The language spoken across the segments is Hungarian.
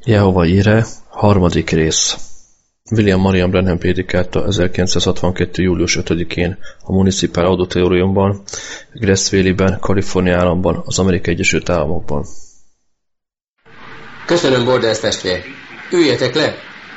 Jehova íre, harmadik rész. William Marion Branham prédikálta 1962. július 5-én a Municipal Auditoriumban, Grass Valley-ben, Kalifornia államban, az Amerikai Egyesült Államokban. Köszönöm, Borders testvér. Üljetek le!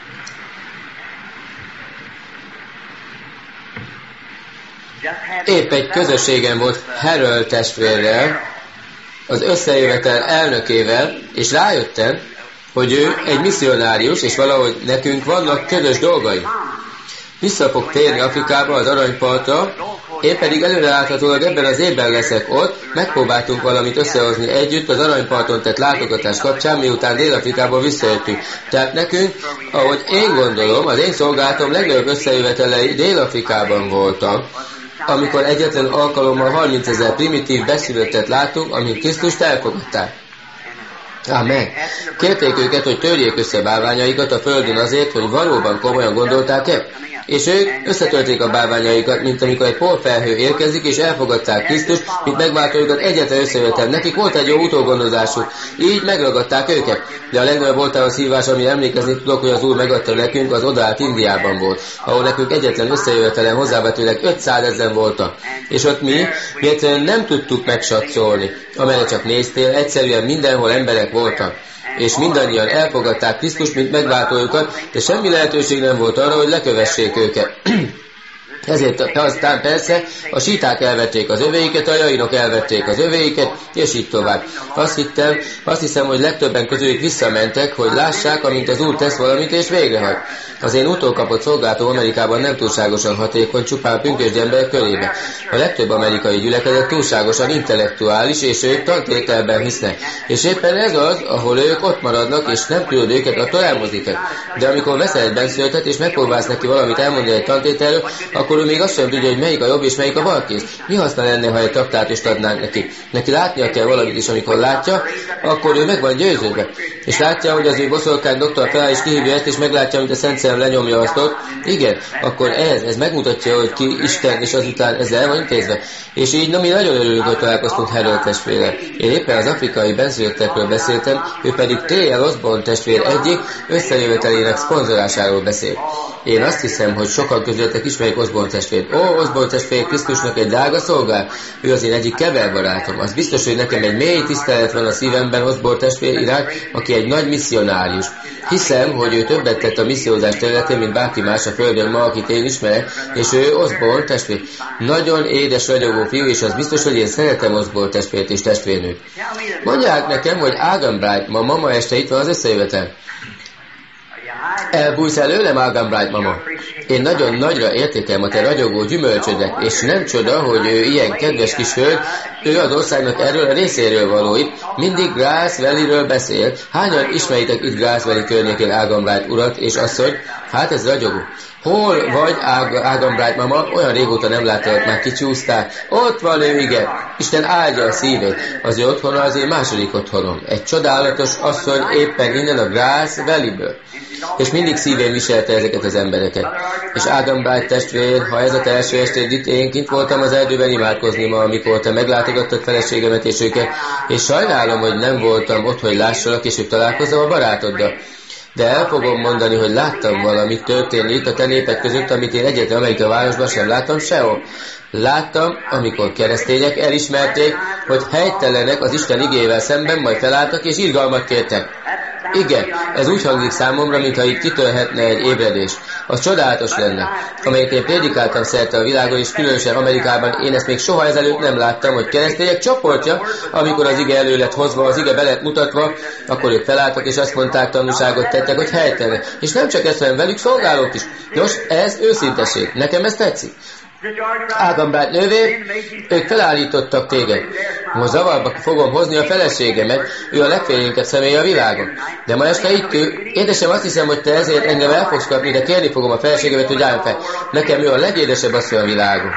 Épp egy közösségem volt Harold testvérrel, az összejövetel elnökével, és rájöttem, hogy ő egy misszionárius, és valahogy nekünk vannak közös dolgai. Vissza fog térni Afrikába, az Aranypartra, én pedig előreláthatólag ebben az évben leszek ott, megpróbáltunk valamit összehozni együtt az Aranyparton tett látogatás kapcsán, miután Dél-Afrikából visszajöttünk. Tehát nekünk, ahogy én gondolom, az én szolgálatom legnagyobb összejövetelei Dél-Afrikában voltak, amikor egyetlen alkalommal 30 000 primitív beszülöttet láttunk, amint Krisztust elfogadták. Amen. Kérték őket, hogy törjék össze bálványaikat a földön azért, hogy valóban komolyan gondolták-e? És ők összetörték a bálványaikat, mint amikor egy porfelhő érkezik, és elfogadták Krisztust, mint megváltójukat egyetlen összejövetel. Nekik volt egy jó utógondozásuk, így megragadták őket. De a legnagyobb oltáros hívás, ami emlékezni tudok, hogy az Úr megadta nekünk, az odaállt Indiában volt, ahol nekünk egyetlen összejövetelen hozzávetőleg 500 000 voltak. És ott mi egyszerűen nem tudtuk megsatszolni. Amelyre csak néztél, egyszerűen mindenhol emberek voltak. És mindannyian elfogadták Krisztust, mint megváltójukat, de semmi lehetőség nem volt arra, hogy lekövessék őket. Ezért aztán persze a síták elvették az öveiket, a jainok elvették az öveiket, és így tovább. Azt hiszem, hogy legtöbben közülük visszamentek, hogy lássák, amint az Úr tesz valamit, és végrehajt. Az én utókapott szolgálatom Amerikában nem túlságosan hatékony, csupán pünkösdi emberek körébe. A legtöbb amerikai gyülekezet túlságosan intellektuális, és ők tantételben hisznek. És éppen ez az, ahol ők ott maradnak, és nem tudod őket attól elmozdítani. De amikor veszel egy benszülöttet, és megpróbálsz neki valamit elmondani egy tantételről, akkor ő még azt sem tudja, hogy melyik a jobb és melyik a bal kéz. Mi használ lenne, ha egy traktátust adnánk neki? Neki látnia kell valamit is, amikor látja, akkor ő meg van győződve. És látja, hogy az ő boszorkány doktor feláll és kihívja ezt, és meglátja, amit a Szent Szellem lenyomja azt ott. Igen, akkor ez megmutatja, hogy ki Isten, és azután ezzel el van intézve. És így, mi nagyon örülünk, hogy találkoztunk Harold testvérrel. Én éppen az afrikai benszülöttekről beszéltem, ő pedig T.L. Osborne testvér egyik összejövetelének szponzorásáról beszél. Én azt hiszem, hogy sokan közületek ismerik Osborne testvért. Osborne testvér Krisztusnak egy drága szolgál. Ő az én egyik keverbarátom. Az biztos, hogy nekem egy mély tisztelet van a szívemben Osborne testvér iránt, aki egy nagy misszionárius. Hiszem, hogy ő többet tett a missziózás területén, mint bárki más a földön ma, akit én ismerek, és ő Osborne testvér. Nagyon édes, ragyogó fiú, és az biztos, hogy én szeretem Osborne testvért és testvérnőt. Mondják nekem, hogy Agan Bright ma este itt van az összejövetel. Elbújsz előlem, Agan Bright mama? Én nagyon nagyra értékelem a te ragyogó gyümölcsödet, és nem csoda, hogy ő ilyen kedves kis hölgy, ő az országnak erről a részéről való itt, mindig Grass Valley-ről beszél. Hányan ismeritek itt Grass Valley környékén Agan Bright urat és asszony? Hát ez ragyogó. Hol vagy, Agan Bright mama? Olyan régóta nem láttalak, már kicsúsztál. Ott van ő, igen. Isten áldja a szívét. Az ő otthona az én második otthonom. Egy csodálatos asszony éppen innen a Grass Valley-ből. És mindig szívén viselte ezeket az embereket. És Agan Bright testvér, ha ez a te első estéd itt, én kint voltam az erdőben imádkozni ma, amikor te meglátogattad feleségemet és őket, és sajnálom, hogy nem voltam ott, hogy lássalak, és hogy találkozzam a barátoddal. De el fogom mondani, hogy láttam valamit történni itt a te népek között, amit én egyetlen Amerikai városban sem láttam sehol. Láttam, amikor keresztények elismerték, hogy helytelenek az Isten igével szemben, majd felálltak és irgalmat kértek. Igen, ez úgy hangzik számomra, mintha itt kitörhetne egy ébredés. Az csodálatos lenne. Amelyet én prédikáltam szerte a világon, és különösen Amerikában, én ezt még soha ezelőtt nem láttam, hogy keresztények csoportja, amikor az ige elő lett hozva, az ige be lett mutatva, akkor ők felálltak, és azt mondták, tanúságot tettek, hogy helytelenek. És nem csak ezt, hanem velük szolgálók is. Nos, ez őszinteség. Nekem ez tetszik. Agan Bright nővér, ők felállítottak téged. Most zavarba fogom hozni a feleségemet, ő a legfélénkebb személy a világon. De ma este itt ő, édesem, azt hiszem, hogy te ezért engem el fogsz kapni, de kérni fogom a feleségemet, hogy álljon fel. Nekem ő a legédesebb asszony a világon.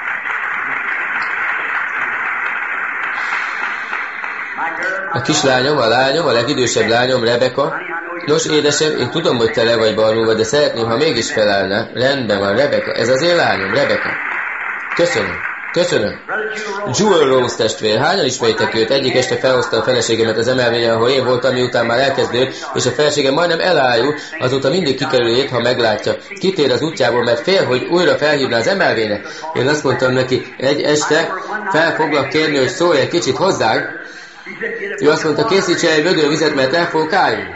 A kislányom, a lányom, a legidősebb lányom, Rebecca. Nos, édesem, én tudom, hogy te le vagy barnulva, de szeretném, ha mégis felállna. Rendben van, Rebecca. Ez az én lányom, Rebecca. Köszönöm. Köszönöm. Jewel Rose testvér. Hányan ismeritek őt? Egyik este felhozta a feleségemet az emelvényen, ahol én voltam, miután már elkezdődött, és a feleségem majdnem elájul, azóta mindig kikerülét, ha meglátja. Kitér az útjából, mert fél, hogy újra felhívná az emelvényre. Én azt mondtam neki, egy este fel foglak kérni, hogy szólj egy kicsit hozzánk. Ő azt mondta, készítse egy vödörvizet, mert el fogok állni.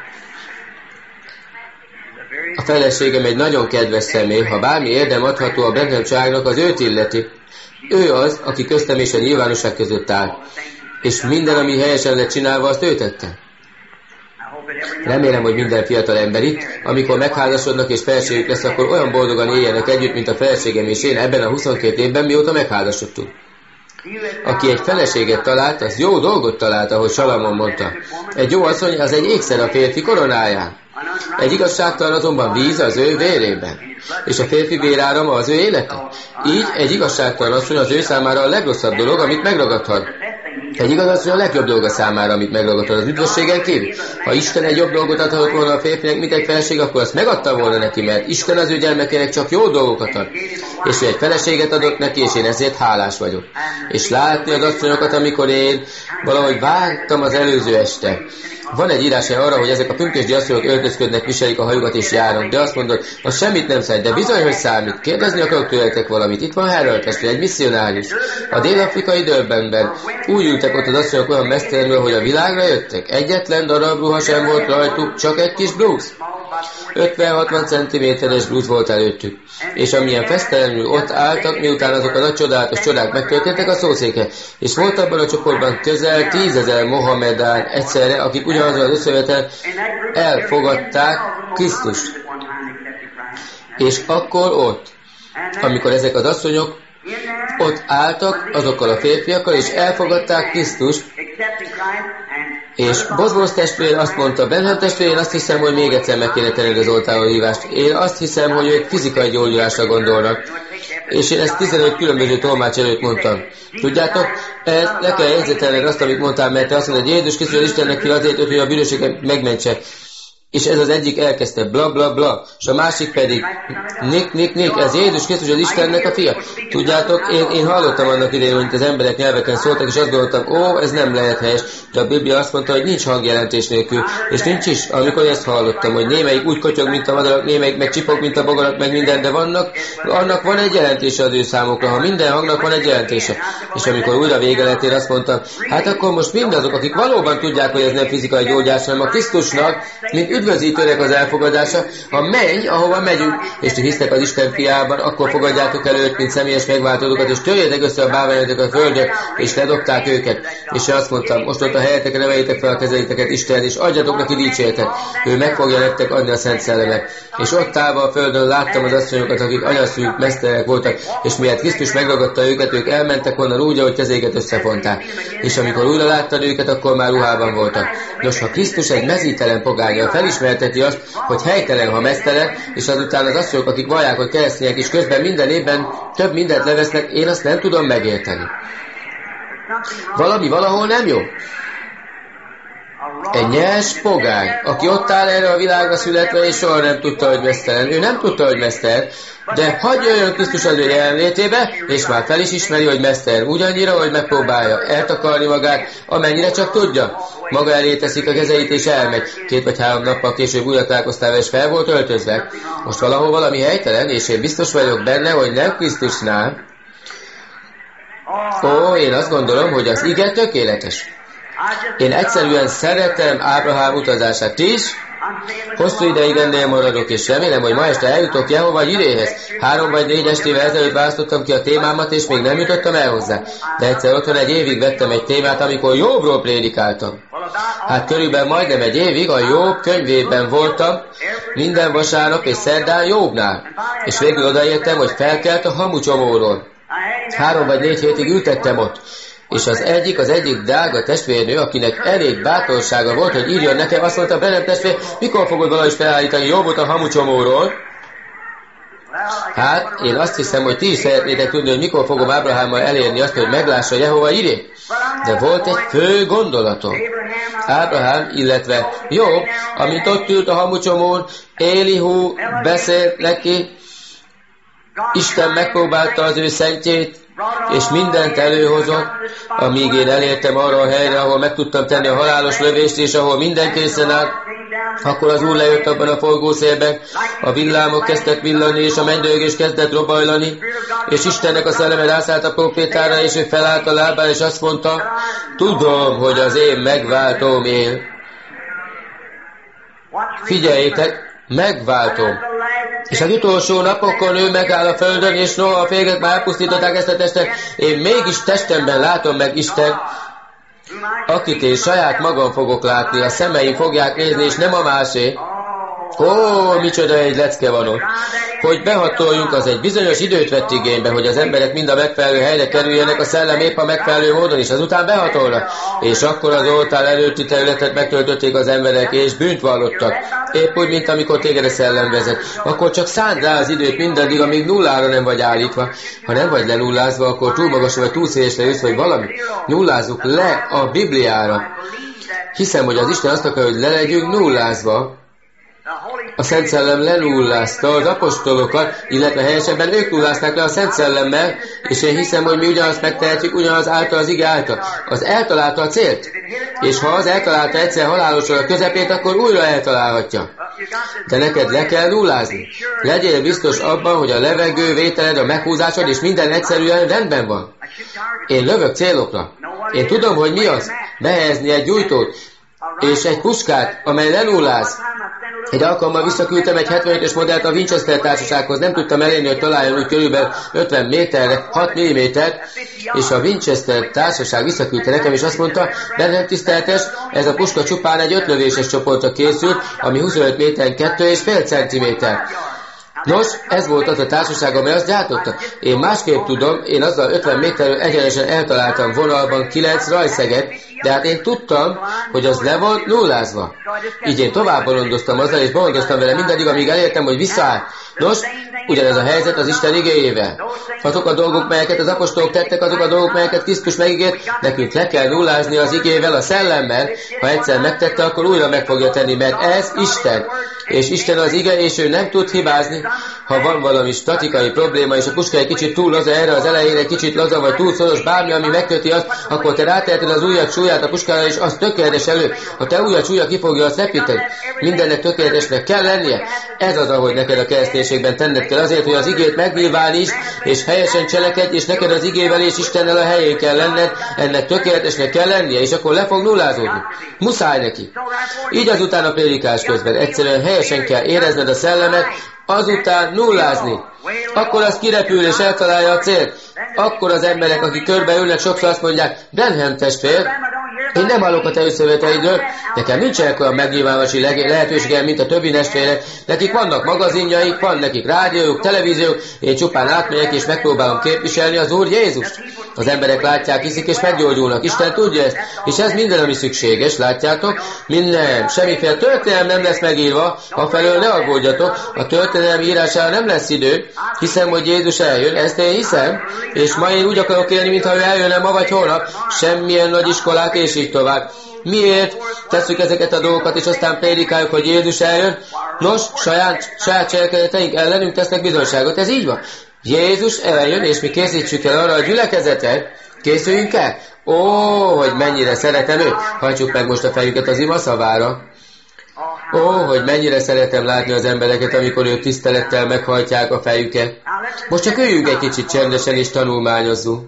A feleségem egy nagyon kedves személy, ha bármi érdem adható a Branham családnak, az őt illeti. Ő az, aki köztem és a nyilvánosság között áll. És minden, ami helyesen lett csinálva, azt ő tette. Remélem, hogy minden fiatal ember itt, amikor megházasodnak és feleségük lesz, akkor olyan boldogan éljenek együtt, mint a feleségem és én ebben a 22 évben, mióta megházasodtunk. Aki egy feleséget talált, az jó dolgot talált, ahogy Salamon mondta. Egy jó asszony, az egy ékszer a férfi koronáján. Egy igazságtalan azonban víz az ő vérében, és a férfi vérárama az ő élete. Így egy igazságtalan asszony az ő számára a legrosszabb dolog, amit megragadhat. Egy igaz asszony a legjobb dolga számára, amit megragadhat az üdvösségen kívül. Ha Isten egy jobb dolgot adhatott volna a férfinek, mint egy feleség, akkor azt megadta volna neki, mert Isten az ő gyermekének csak jó dolgokat ad. És ő egy feleséget adott neki, és én ezért hálás vagyok. És látni az asszonyokat, amikor én valahogy vágtam az előző este. Van egy írás arra, hogy ezek a pünkösdi asszonyok öltözködnek, viselik a hajukat és járnak, de azt mondod, az semmit nem számít, de bizony, hogy számít. Kérdezni akarok tőletek valamit. Itt van Harold testvér, egy misszionárius. A dél-afrikai Durbanben úgy ültek ott az asszonyok olyan mesztelenül, hogy a világra jöttek. Egyetlen darab ruha sem volt rajtuk, csak egy kis blúz. 50-60 cm-es blúz volt előttük. És amilyen fesztelenül ott álltak, miután azok a nagy csodálatos csodák megtörténtek, a szószéke. És volt abban a csoportban közel 10 000 Mohamedán egyszerre, akik ugyanazon az összejövetelen elfogadták Krisztust. És akkor ott, amikor ezek az asszonyok ott álltak azokkal a férfiakkal, és elfogadták Krisztust, és Bosworth testvér azt mondta, Branham testvér, én azt hiszem, hogy még egyszer meg kéne tenni az oltárról hívást. Én azt hiszem, hogy ők fizikai gyógyulásra gondolnak. És én ezt 15 különböző tolmács előtt mondtam. Tudjátok, le kell jegyzetelned azt, amit mondtál, mert te azt mondod, hogy Jézus Krisztus Istennek ki azért, hogy a bűnösséget megmentse. És ez az egyik elkezdte, bla bla bla, és a másik pedig, nik, ez Jézus Krisztus az Istennek a fia. Tudjátok, én hallottam annak idején, hogy az emberek nyelveken szóltak, és azt gondoltam, ez nem lehet helyes, de a Biblia azt mondta, hogy nincs hangjelentés nélkül, és nincs is. Amikor ezt hallottam, hogy némelyik úgy kotyog, mint a madarak, némelyik meg csipog, mint a bogarak, meg minden, de annak van egy jelentése az ő számukra, ha minden hangnak van egy jelentése. És amikor újra vége lett, én azt mondtam, hát akkor most mindazok, akik valóban tudják, hogy ez nem fizikai gyógyás, hanem a Krisztusnak, mint üdvözítőnek az elfogadása, a menny, ahova megyünk, és ti hisztek az Isten fiában, akkor fogadjátok el őt, mint személyes megváltódokat, és törjétek össze a bálványokat a földön, és ledobták őket. És azt mondtam, most ott a helyetekre emeljétek fel a kezeiteket Isten, és adjatok neki dicséretet. Ő meg fogja nektek adni a Szent Szellemet. És ott állva a földön láttam az asszonyokat, akik anyaszűk, mesztelenek voltak, és miért Krisztus megragadta őket, ők elmentek onnan úgy, ahogy kezeiket összefonták. És amikor újra láttad őket, akkor már ruhában voltak. Nos, ha Krisztus egy mezítelen pogányjal felismerteti azt, hogy helytelen, ha mesztelen, és azután az asszonyok, akik vallják, hogy keresztények, és közben minden évben több mindent levesznek, én azt nem tudom megérteni. Valami valahol nem jó. Egy nyers pogány, aki ott áll erre a világra születve, és soha nem tudta, hogy mesztelen. Ő nem tudta, hogy mesztelen, de hagyja jöjjön Krisztus az ő jelenlétébe, és már fel is ismeri, hogy mesztelen. Ugyannyira, hogy megpróbálja eltakarni magát, amennyire csak tudja. Maga elé teszik a kezeit, és elmegy. 2 vagy 3 nappal később újra találkoztál, és fel volt öltözve. Most valahol valami helytelen, és én biztos vagyok benne, hogy nem Krisztusnál. Én azt gondolom, hogy az ige tökéletes. Én egyszerűen szeretem Ábrahám utazását is, hosszú ideig ennél maradok, és remélem, hogy ma este eljutok Jehova Jiréhez. 3 vagy 4 estével ezelőtt választottam ki a témámat, és még nem jutottam el hozzá. De egyszer otthon egy évig vettem egy témát, amikor Jobbról prédikáltam. Hát körülbelül majdnem egy évig a Jobb könyvében voltam, minden vasárnap és szerdán Jobbnál. És végül odaértem, hogy felkelt a hamucsomóról. 3 vagy 4 hétig ültettem ott. És az egyik drága testvérnő, akinek elég bátorsága volt, hogy írjon nekem, azt mondta, Branham testvér, mikor fogod valahogy felállítani Jobbot a hamucsomóról? Hát, én azt hiszem, hogy ti is szeretnétek tudni, hogy mikor fogom Ábrahámmal elérni azt, hogy meglássa Jehova Jiré. De volt egy fő gondolatom. Ábrahám, illetve Jobb, amint ott ült a hamucsomón, Élihu beszélt neki, Isten megpróbálta az ő szentjét, és mindent előhozott, amíg én elértem arra a helyre, ahol meg tudtam tenni a halálos lövést, és ahol minden készen áll. Akkor az Úr lejött abban a forgószélben, a villámok kezdtek villani, és a mennydörgés kezdett robajlani, és Istennek a szelleme rászállt a profétára, és ő felállt a lábára, és azt mondta, tudom, hogy az én megváltóm él. Figyeljétek, megváltom. És az utolsó napokon ő megáll a földön, és noha a férgek már elpusztították ezt a testet, én mégis testemben látom meg Isten, akit én saját magam fogok látni, a szemeim fogják nézni, és nem a másé. Ó, micsoda egy lecke van ott. Hogy behatoljunk, az egy bizonyos időt vett igénybe, hogy az emberek mind a megfelelő helyre kerüljenek, a szellem épp a megfelelő módon is, azután behatolnak. És akkor az oltár előtti területet megtöltötték az emberek, és bűnt vallottak. Épp úgy, mint amikor téged a szellem vezet. Akkor csak szánd rá az időt mindaddig, amíg nullára nem vagy állítva. Ha nem vagy lenullázva, akkor túl magas vagy túl szélesre jössz, vagy valami. Nullázzuk le a Bibliára. Hiszem, hogy az Isten azt akar, hogy le legyünk nullázva. A Szent Szellem lenullázta az apostolokat, illetve helyesebben ők nullázták le a Szent Szellemmel, és én hiszem, hogy mi ugyanazt megtehetjük, ugyanaz által az ige által. Az eltalálta a célt, és ha az eltalálta egyszer halálosra a közepét, akkor újra eltalálhatja. De neked le kell nullázni. Legyél biztos abban, hogy a levegő vételed, a meghúzásod és minden egyszerűen rendben van. Én lövök célokra. Én tudom, hogy mi az. Behelyezni egy gyújtót, és egy puskát, amely lenulláz. Egy alkalommal visszaküldtem egy 75-ös modellt a Winchester társasághoz, nem tudtam elérni, hogy találjon úgy körülbelül 50 méterre, 6 mm-t, és a Winchester társaság visszaküldte nekem, és azt mondta, bennem tiszteltes, ez a puska csupán egy 5 lövéses csoportra készült, ami 25 méteren 2,5 cm. Nos, ez volt az a társaság, amely azt gyártotta. Én másképp tudom, én azzal 50 méterről egyenesen eltaláltam vonalban 9 rajszeget, de hát én tudtam, hogy az le volt nullázva. Így én tovább bolondoztam azzal, és bolondoztam vele mindaddig, amíg elértem, hogy visszaáll. Nos, ugyanez a helyzet az Isten igéjével. Azok a dolgok, melyeket az apostolok tettek, azok a dolgok, melyeket Krisztus megígért, nekünk le kell nullázni az igével, a szellemmel. Ha egyszer megtette, akkor újra meg fogja tenni, mert ez Isten. És Isten az ige, és ő nem tud hibázni. Ha van valami statikai probléma, és a puska egy kicsit túl laza erre az elejére, egy kicsit laza, vagy túl szoros, bármi, ami megköti azt, akkor te ráteheted az ujjad súlyát a puskára, és az tökéletes elő. Ha te ujjad súlya kifogja, azt repíted. Mindennek tökéletesnek kell lennie. Ez az, ahogy neked a kereszténységben tenned kell, azért, hogy az igét megnyilvánítsd, és helyesen cselekedj, és neked az igével és Istennel a helyén kell lenned, ennek tökéletesnek kell lennie, és akkor le fog nullázódni. Muszáj neki. Így azután a prédikás közben egyszerűen helyesen kell érezned a szellemet, azután nullázni. Akkor az kirepül és eltalálja a célt. Akkor az emberek, akik körbeülnek, sokszor azt mondják, Branham testvér, én nem hallok a te összeveteidről, nekem nincsenek olyan megnyilvánulási lehetőségem, mint a többi testvérek, nekik vannak magazinjaik, van nekik rádiójuk, televíziójuk, én csupán átmegyek és megpróbálom képviselni az Úr Jézust. Az emberek látják, hiszik és meggyógyulnak. Isten tudja ezt, és ez minden, ami szükséges, látjátok? Minden, semmiféle történelem nem lesz megírva, afelől ne aggódjatok, a történelem írására nem lesz idő, hiszem, hogy Jézus eljön, ezt én hiszem, és ma én úgy akarok élni, mintha ő eljönne ma vagy holnap, semmilyen nagy iskolák és így tovább. Miért tesszük ezeket a dolgokat, és aztán prédikáljuk, hogy Jézus eljön? Nos, saját cselekedeteink ellenünk tesznek bizonyságot, ez így van. Jézus eljön, és mi készítsük el arra a gyülekezetet. Készüljünk el? Ó, hogy mennyire szeretem őt. Hajtsuk meg most a fejüket az ima szavára. Ó, hogy mennyire szeretem látni az embereket, amikor ők tisztelettel meghajtják a fejüket. Most csak üljünk egy kicsit csendesen, és tanulmányozzunk.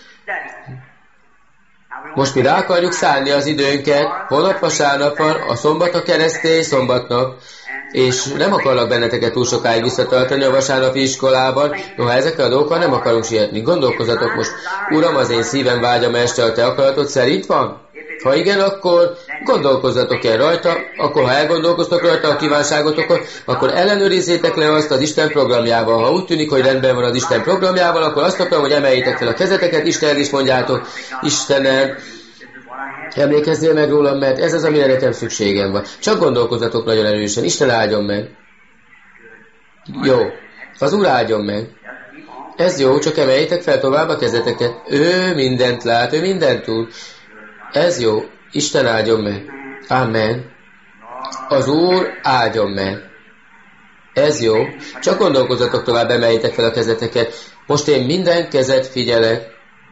Most mi rá akarjuk szállni az időnket, holnap vasárnap van, a szombat a keresztény szombatnap, és nem akarlak benneteket túl sokáig visszatartani a vasárnapi iskolában, noha ezekkel a dolgokkal nem akarunk sietni. Gondolkozzatok most, Uram, az én szívem vágyam este, a te akaratod szerint van? Ha igen, akkor gondolkozzatok el rajta, akkor ha elgondolkoztok rajta a kívánságotokon, akkor ellenőrizzétek le azt az Isten programjával. Ha úgy tűnik, hogy rendben van az Isten programjával, akkor azt akarom, hogy emeljétek fel a kezeteket, Istenhez is mondjátok, Istenem, emlékezzél meg rólam, mert ez az, amire nekem szükségem van. Csak gondolkozzatok nagyon erősen, Isten áldjon meg. Jó, az Úr áldjon meg. Ez jó, csak emeljétek fel tovább a kezeteket. Ő mindent lát, ő mindent tud. Ez jó, Isten áldjon meg. Amen. Az Úr áldjon meg. Ez jó. Csak gondolkozzatok tovább, emeljétek fel a kezeteket. Most én minden kezet figyelek.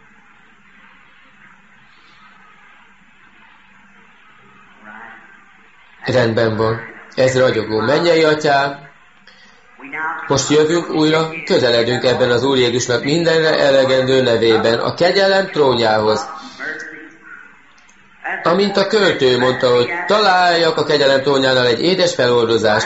Rendben van. Ez ragyogó mennyei atyám. Most jövünk újra, közeledünk ebben az Úr Jézusnak mindenre elegendő nevében, a kegyelem trónjához. Amint a költő mondta, hogy találjak a kegyelem trónjánál egy édes feloldozást.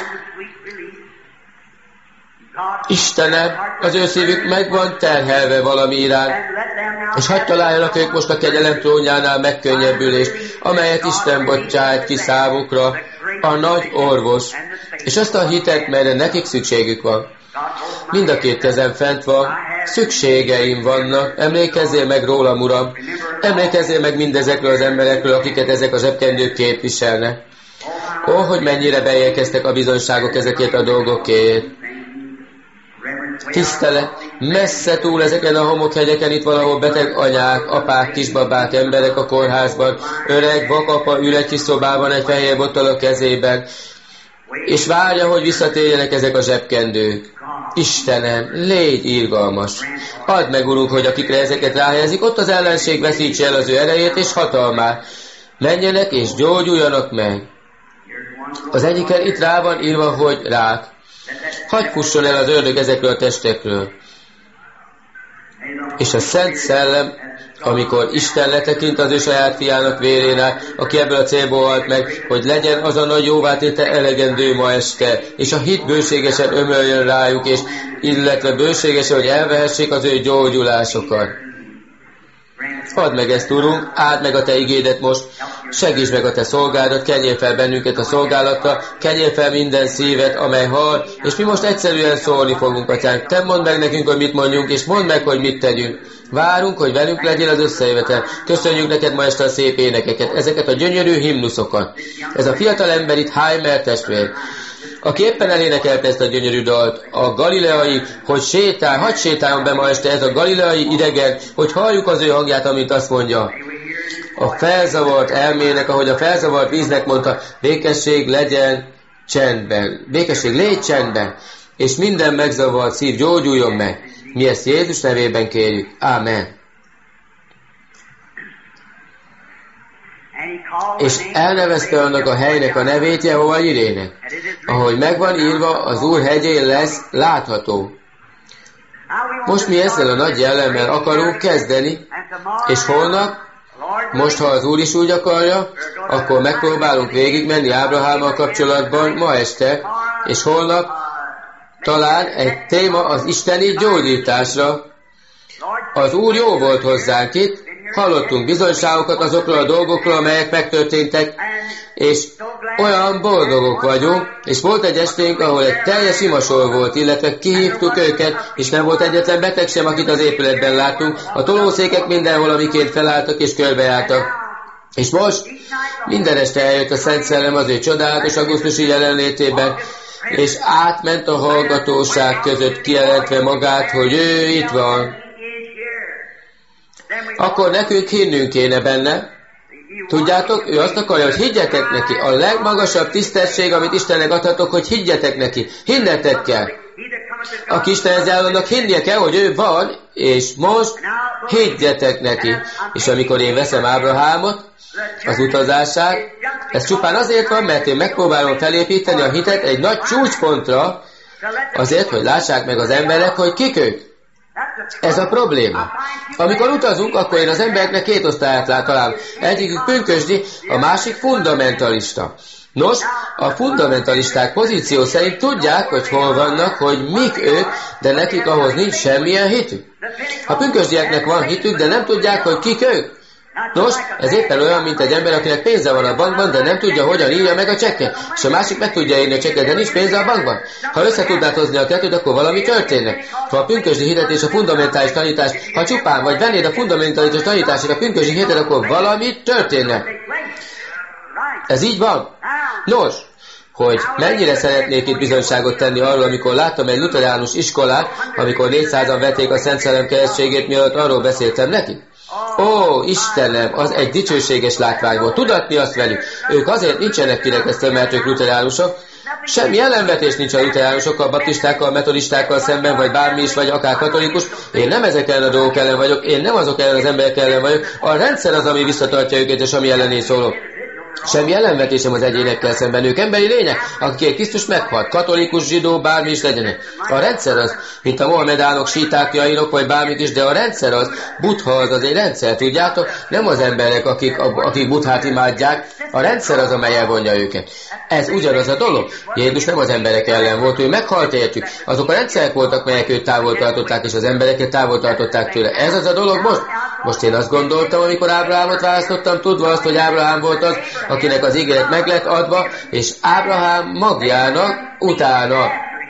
Istenem, az ő szívük meg van terhelve valami iránt, és hadd találjanak ők most a kegyelem trónjánál megkönnyebbülést, amelyet Isten bocsájt ki számukra, a nagy orvos, és azt a hitet, melyre nekik szükségük van. Mind a két kezem fent van, szükségeim vannak, emlékezzél meg rólam, Uram, emlékezzél meg mindezekről az emberekről, akiket ezek a zsebkendők képviselnek. Ó, hogy mennyire beérkeztek a bizonyságok ezekért a dolgokért. Tisztelet, messze túl ezeken a homokhegyeken itt valahol beteg anyák, apák, kisbabák, emberek a kórházban, öreg, vakapa ül egy kis szobában egy fehér bottal a kezében, és várja, hogy visszatérjenek ezek a zsebkendők. Istenem, légy irgalmas. Add meg, Urunk, hogy akikre ezeket ráhelyezik, ott az ellenség veszítse el az ő erejét és hatalmát. Menjenek és gyógyuljanak meg. Az egyiken itt rá van írva, hogy rák. Hagy fusson el az ördög ezekről a testekről. És a Szent Szellem, amikor Isten letekint az ő saját fiának vérén át, aki ebből a célból halt meg, hogy legyen az a nagy jóvátéte elegendő ma este, és a hit bőségesen ömöljön rájuk, és illetve bőségesen, hogy elvehessék az ő gyógyulásokat. Add meg ezt, Urunk, áld meg a Te igédet most, segíts meg a Te szolgádat, kenjél fel bennünket a szolgálatra, kenjél fel minden szívet, amely hall, és mi most egyszerűen szólni fogunk, Atyánk. Te mondd meg nekünk, hogy mit mondjunk, és mondd meg, hogy mit tegyünk. Várunk, hogy velünk legyél az összejövetel. Köszönjük neked ma este a szép énekeket, ezeket a gyönyörű himnuszokat. Ez a fiatal ember itt, Heimer testvér, aki éppen elénekelte ezt a gyönyörű dalt, a galileai, hogy sétál, hadd sétáljon be ma este ez a galileai idegen, hogy halljuk az ő hangját, amint azt mondja. A felzavart elmének, ahogy a felzavart víznek mondta, békesség legyen csendben, békesség légy csendben, és minden megzavart szív gyógyuljon meg. Mi ezt Jézus nevében kérjük. Ámen. És elnevezte annak a helynek a nevét Jehova Jirének, ahogy megvan írva, az Úr hegyén lesz látható. Most mi ezzel a nagy jellemmel akarunk kezdeni, és holnap, most ha az Úr is úgy akarja, akkor megpróbálunk végigmenni Ábrahámmal kapcsolatban ma este, és holnap talán egy téma az isteni gyógyításra. Az Úr jó volt hozzánk itt, hallottunk bizonyságokat azokról a dolgokról, amelyek megtörténtek, és olyan boldogok vagyunk, és volt egy esténk, ahol egy teljes imasor volt, illetve kihívtuk őket, és nem volt egyetlen beteg sem, akit az épületben láttunk. A tolószékek mindenhol, amiként felálltak és körbejártak. És most minden este eljött a Szent Szellem az ő csodálatos augusztusi jelenlétében, és átment a hallgatóság között kijelentve magát, hogy ő itt van. Akkor nekünk hinnünk kéne benne. Tudjátok, ő azt akarja, hogy higgyetek neki. A legmagasabb tisztesség, amit Istennek adhatok, hogy higgyetek neki. Hinnetek kell. Aki Istenhez járulnak, hinnie kell, hogy ő van, és most higgyetek neki. És amikor én veszem Ábrahámot, az utazását, ez csupán azért van, mert én megpróbálom felépíteni a hitet egy nagy csúcspontra, azért, hogy lássák meg az emberek, hogy kik ők. Ez a probléma. Amikor utazunk, akkor én az embereknek két osztályát találom. Egyikük pünkösdi, a másik fundamentalista. Nos, a fundamentalisták pozíció szerint tudják, hogy hol vannak, hogy mik ők, de nekik ahhoz nincs semmilyen hitük. A pünkösdieknek van hitük, de nem tudják, hogy kik ők. Nos, ez éppen olyan, mint egy ember, akinek pénze van a bankban, de nem tudja, hogyan írja meg a csekket. És a másik meg tudja írni a csekket, de nincs pénze a bankban. Ha össze tudnád hozni a kettőt, akkor valami történne. Ha a pünkösdi hitet és a fundamentális tanítást, ha csupán vagy vennéd a fundamentális tanítást és a pünkösdi hitet, akkor valami történne. Ez így van. Nos, hogy mennyire szeretnék itt bizonyságot tenni arról, amikor láttam egy luteránus iskolát, amikor 400-an vették a Szent Szellem keresztségét, mielőtt arról beszéltem neki. Ó, Istenem, az egy dicsőséges látvány volt. Tudatni azt velük. Ők azért nincsenek kirekesztve, mert ők luteránusok, Semmi ellenvetés nincs a luteránusokkal, baptistákkal, metodistákkal szemben, vagy bármi is, vagy akár katolikus. Én nem ezek ellen a dolgok ellen vagyok, én nem azok ellen az emberek ellen vagyok. A rendszer az, ami visszatartja őket, és ami ellen én szólok. Semmi ellenvetésem az egyénekkel szemben, ők emberi lények, akikért Krisztus meghalt, katolikus, zsidó, bármi is legyenek. A rendszer az, mint a mohamedánok, síták, jainok, vagy bármik is, de a rendszer az, Buddha az egy rendszer, tudjátok? Nem az emberek, akik Buddhát imádják, a rendszer az, amely elvonja őket. Ez ugyanaz a dolog. Jézus nem az emberek ellen volt, ő meghalt értük. Azok a rendszerek voltak, melyek őt távol tartották, és az embereket távol tartották tőle. Ez az a dolog most? Most én azt gondoltam, amikor Ábrahámot választottam, tudva azt, hogy Ábrahám volt az, akinek az ígéret meg lett adva, és Ábrahám magjának utána.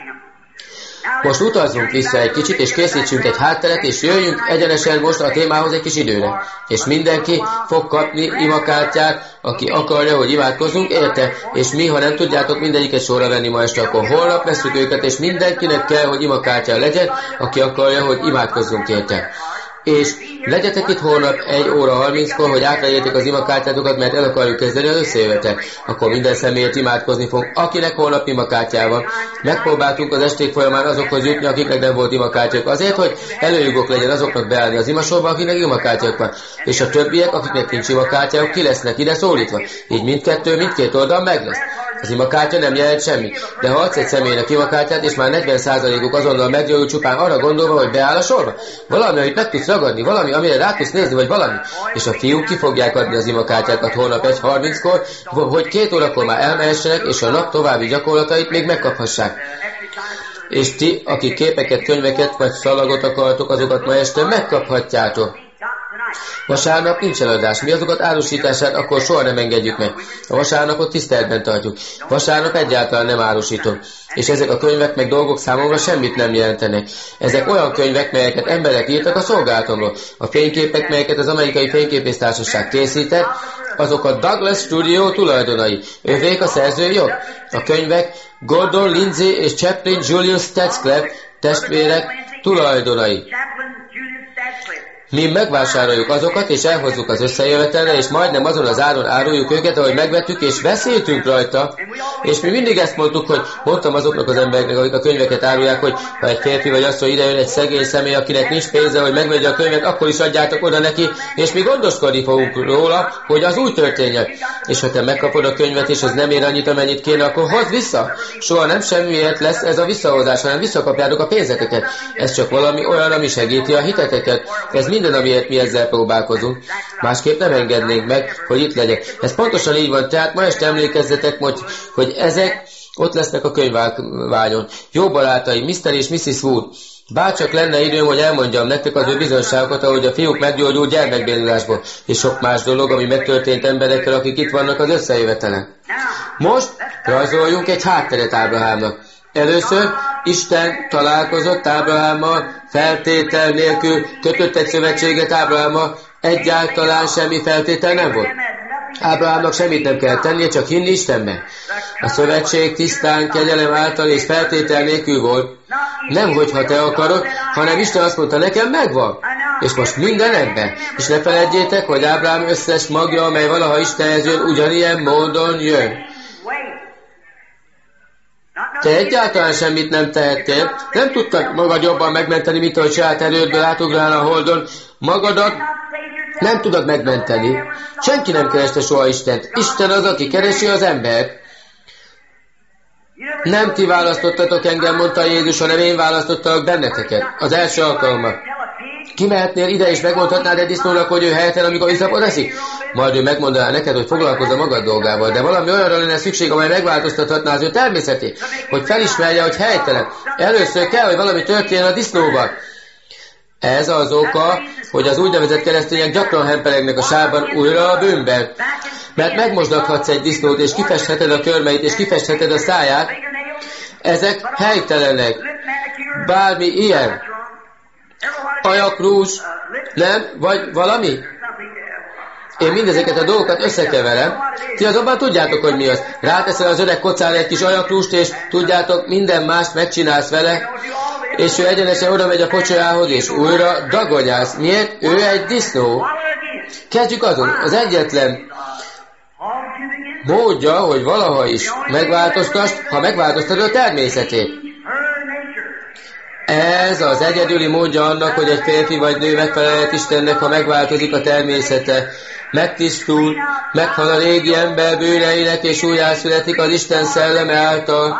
Most utazzunk vissza egy kicsit, és készítsünk egy hátteret, és jöjjünk egyenesen most a témához egy kis időre. És mindenki fog kapni imakártyát, aki akarja, hogy imádkozzunk, érte? És mi, ha nem tudjátok mindegyiket sorra venni ma este, akkor holnap veszük őket, és mindenkinek kell, hogy imakártya legyen, aki akarja, hogy imádkozzunk, érte? És legyetek itt holnap 1 óra 30-kor, hogy átvegyétek az imakártyátokat, mert el akarjuk kezdeni az összejövetet. Akkor minden személyért imádkozni fog, akinek holnap imakártyá van. Megpróbáltunk az esték folyamán azokhoz jutni, akiknek nem volt imakártyák. Azért, hogy előjogok legyen azoknak beállni az imasorba, akiknek imakártyák van. És a többiek, akiknek nincs imakártyájuk, ki lesznek ide szólítva. Így mindkét oldal meg lesz. Az imakártya nem jelent semmit. De ha adsz egy személynek imakártyát, és már 40%-uk azonnal meggyógyul csupán arra gondolva, hogy beáll a sorba, valami, amit meg tudsz ragadni, valami, amire rá tudsz nézni, vagy valami. És a fiúk ki fogják adni az imakártyákat holnap 1:30-kor, hogy 2 órakor már elmehessenek, és a nap további gyakorlatait még megkaphassák. És ti, akik képeket, könyveket vagy szalagot akartok, azokat ma este megkaphatjátok. Vasárnap nincs eladás. Mi azokat árusítását akkor soha nem engedjük meg. A vasárnapot tiszteletben tartjuk. Vasárnap egyáltalán nem árusítom. És ezek a könyvek meg dolgok számomra semmit nem jelentenek. Ezek olyan könyvek, melyeket emberek írtak a szolgálatomról. A fényképek, melyeket az amerikai fényképésztársaság készített, azok a Douglas Studio tulajdonai. Ővék a szerzői jog. A könyvek Gordon Lindsay és Chaplin Julius Statzcliffe testvérek tulajdonai. Mi megvásároljuk azokat, és elhozzuk az összejövetelre, és majdnem azon az áron áruljuk őket, ahogy megvettük, és beszéltünk rajta. És mi mindig ezt mondtuk, hogy mondtam azoknak az embereknek, akik a könyveket árulják, hogy ha egy férfi vagy asszony idejön egy szegény személy, akinek nincs pénze, hogy megvegye a könyvet, akkor is adjátok oda neki, és mi gondoskodni fogunk róla, hogy az úgy történjen. És ha te megkapod a könyvet, és az nem ér annyit, amennyit kéne, akkor hozd vissza. Soha nem semmiért lesz ez a visszahozás, hanem visszakapjátok a pénzeteket. Ez csak valami olyan, ami segíti a hiteteket. Ez minden, amiért mi ezzel próbálkozunk. Másképp nem engednénk meg, hogy itt legyek. Ez pontosan így van, tehát ma este emlékezzetek, hogy ezek ott lesznek a könyvványon. Jó barátai, Mr. és Mrs. Wood. Bárcsak lenne időm, hogy elmondjam nektek az ő bizonságokat, ahogy a fiúk meggyógyult gyermekbénulásból, és sok más dolog, ami megtörtént emberekkel, akik itt vannak az összejövetelen. Most rajzoljunk egy hátteret Ábrahámnak. Először Isten találkozott Ábrahámmal, feltétel nélkül kötött egy szövetséget Ábrahámmal, egyáltalán semmi feltétel nem volt. Ábrahámnak semmit nem kell tennie, csak hinni Istenben. A szövetség tisztán, kegyelem által és feltétel nélkül volt. Nem, hogyha te akarod, hanem Isten azt mondta, nekem megvan. És most minden ebben. És ne feledjétek, hogy Ábrahám összes magja, amely valaha Istenhez jön, ugyanilyen módon jön. Te egyáltalán semmit nem tehettél, nem tudtad magad jobban megmenteni, mint ahogy saját erődből átugrál a holdon. Magadat nem tudod megmenteni. Senki nem kereste soha Istent. Isten az, aki keresi az embert. Nem ti választottatok engem, mondta Jézus, hanem én választottalak benneteket. Az első alkalommal. Kimehetnél ide és megmondhatnád egy disznónak, hogy ő helytelen, amikor iszapot eszik? Majd ő megmondaná neked, hogy foglalkozz a magad dolgával, de valami olyanra lenne szükség, amely megváltoztathatná az ő természetét, hogy felismerje, hogy helytelen. Először kell, hogy valami történjen a disznóval. Ez az oka, hogy az úgynevezett keresztények gyakran hemperegnek a sárban újra a bűnben. Mert megmosdathatsz egy disznót, és kifestheted a körmeit, és kifestheted a száját. Ezek helytelenek. Bármi ilyen. Ajakrúzs, nem? Vagy valami? Én mindezeket a dolgokat összekeverem. Ti azonban tudjátok, hogy mi az. Ráteszel az öreg kocára egy kis ajakrúst, és tudjátok, minden mást megcsinálsz vele, és ő egyenesen oda megy a pocsolyához, és újra dagonyász. Miért? Ő egy disznó. Kezdjük azon. Az egyetlen módja, hogy valaha is megváltoztasd, ha megváltoztatod a természetét. Ez az egyedüli módja annak, hogy egy férfi vagy nő megfelelhet Istennek, ha megváltozik a természete. Megtisztul, meghal a régi ember bűneinek, és újjászületik az Isten szelleme által.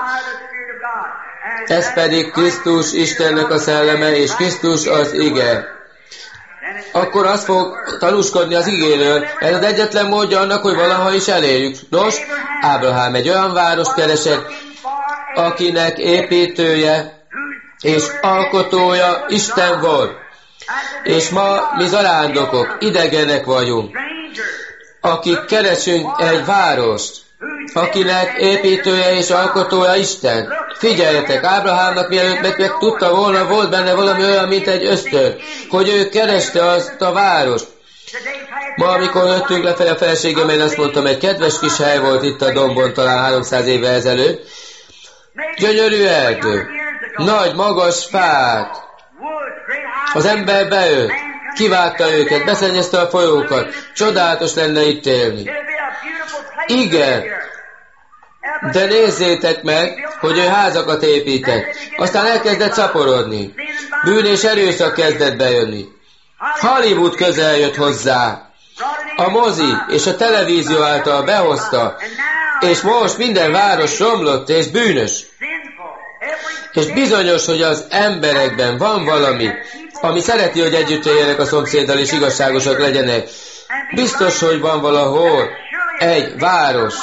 Ez pedig Krisztus Istennek a szelleme, és Krisztus az ige. Akkor az fog tanúskodni az igéről. Ez az egyetlen módja annak, hogy valaha is elérjük. Nos, Ábrahám egy olyan várost keresett, akinek építője és alkotója Isten volt. És ma mi zarándokok, idegenek vagyunk, akik keresünk egy várost, akinek építője és alkotója Isten. Figyeljetek, Ábrahámnak mielőtt meg tudta volna, volt benne valami olyan, mint egy ösztön, hogy ő kereste azt a várost. Ma, amikor jöttünk lefelé a feleségem, én azt mondtam, egy kedves kis hely volt itt a dombon, talán 300 évvel ezelőtt. Gyönyörű erdő, nagy, magas fák. Az ember bejött, kivágta őket, beszennyezte a folyókat. Csodálatos lenne itt élni. Igen, de nézzétek meg, hogy ő házakat épített. Aztán elkezdett szaporodni. Bűn és erőszak kezdett bejönni. Hollywood közel jött hozzá. A mozi és a televízió által behozta. És most minden város romlott és bűnös. És bizonyos, hogy az emberekben van valami, ami szereti, hogy együtt éljenek a szomszéddal és igazságosak legyenek. Biztos, hogy van valahol egy város.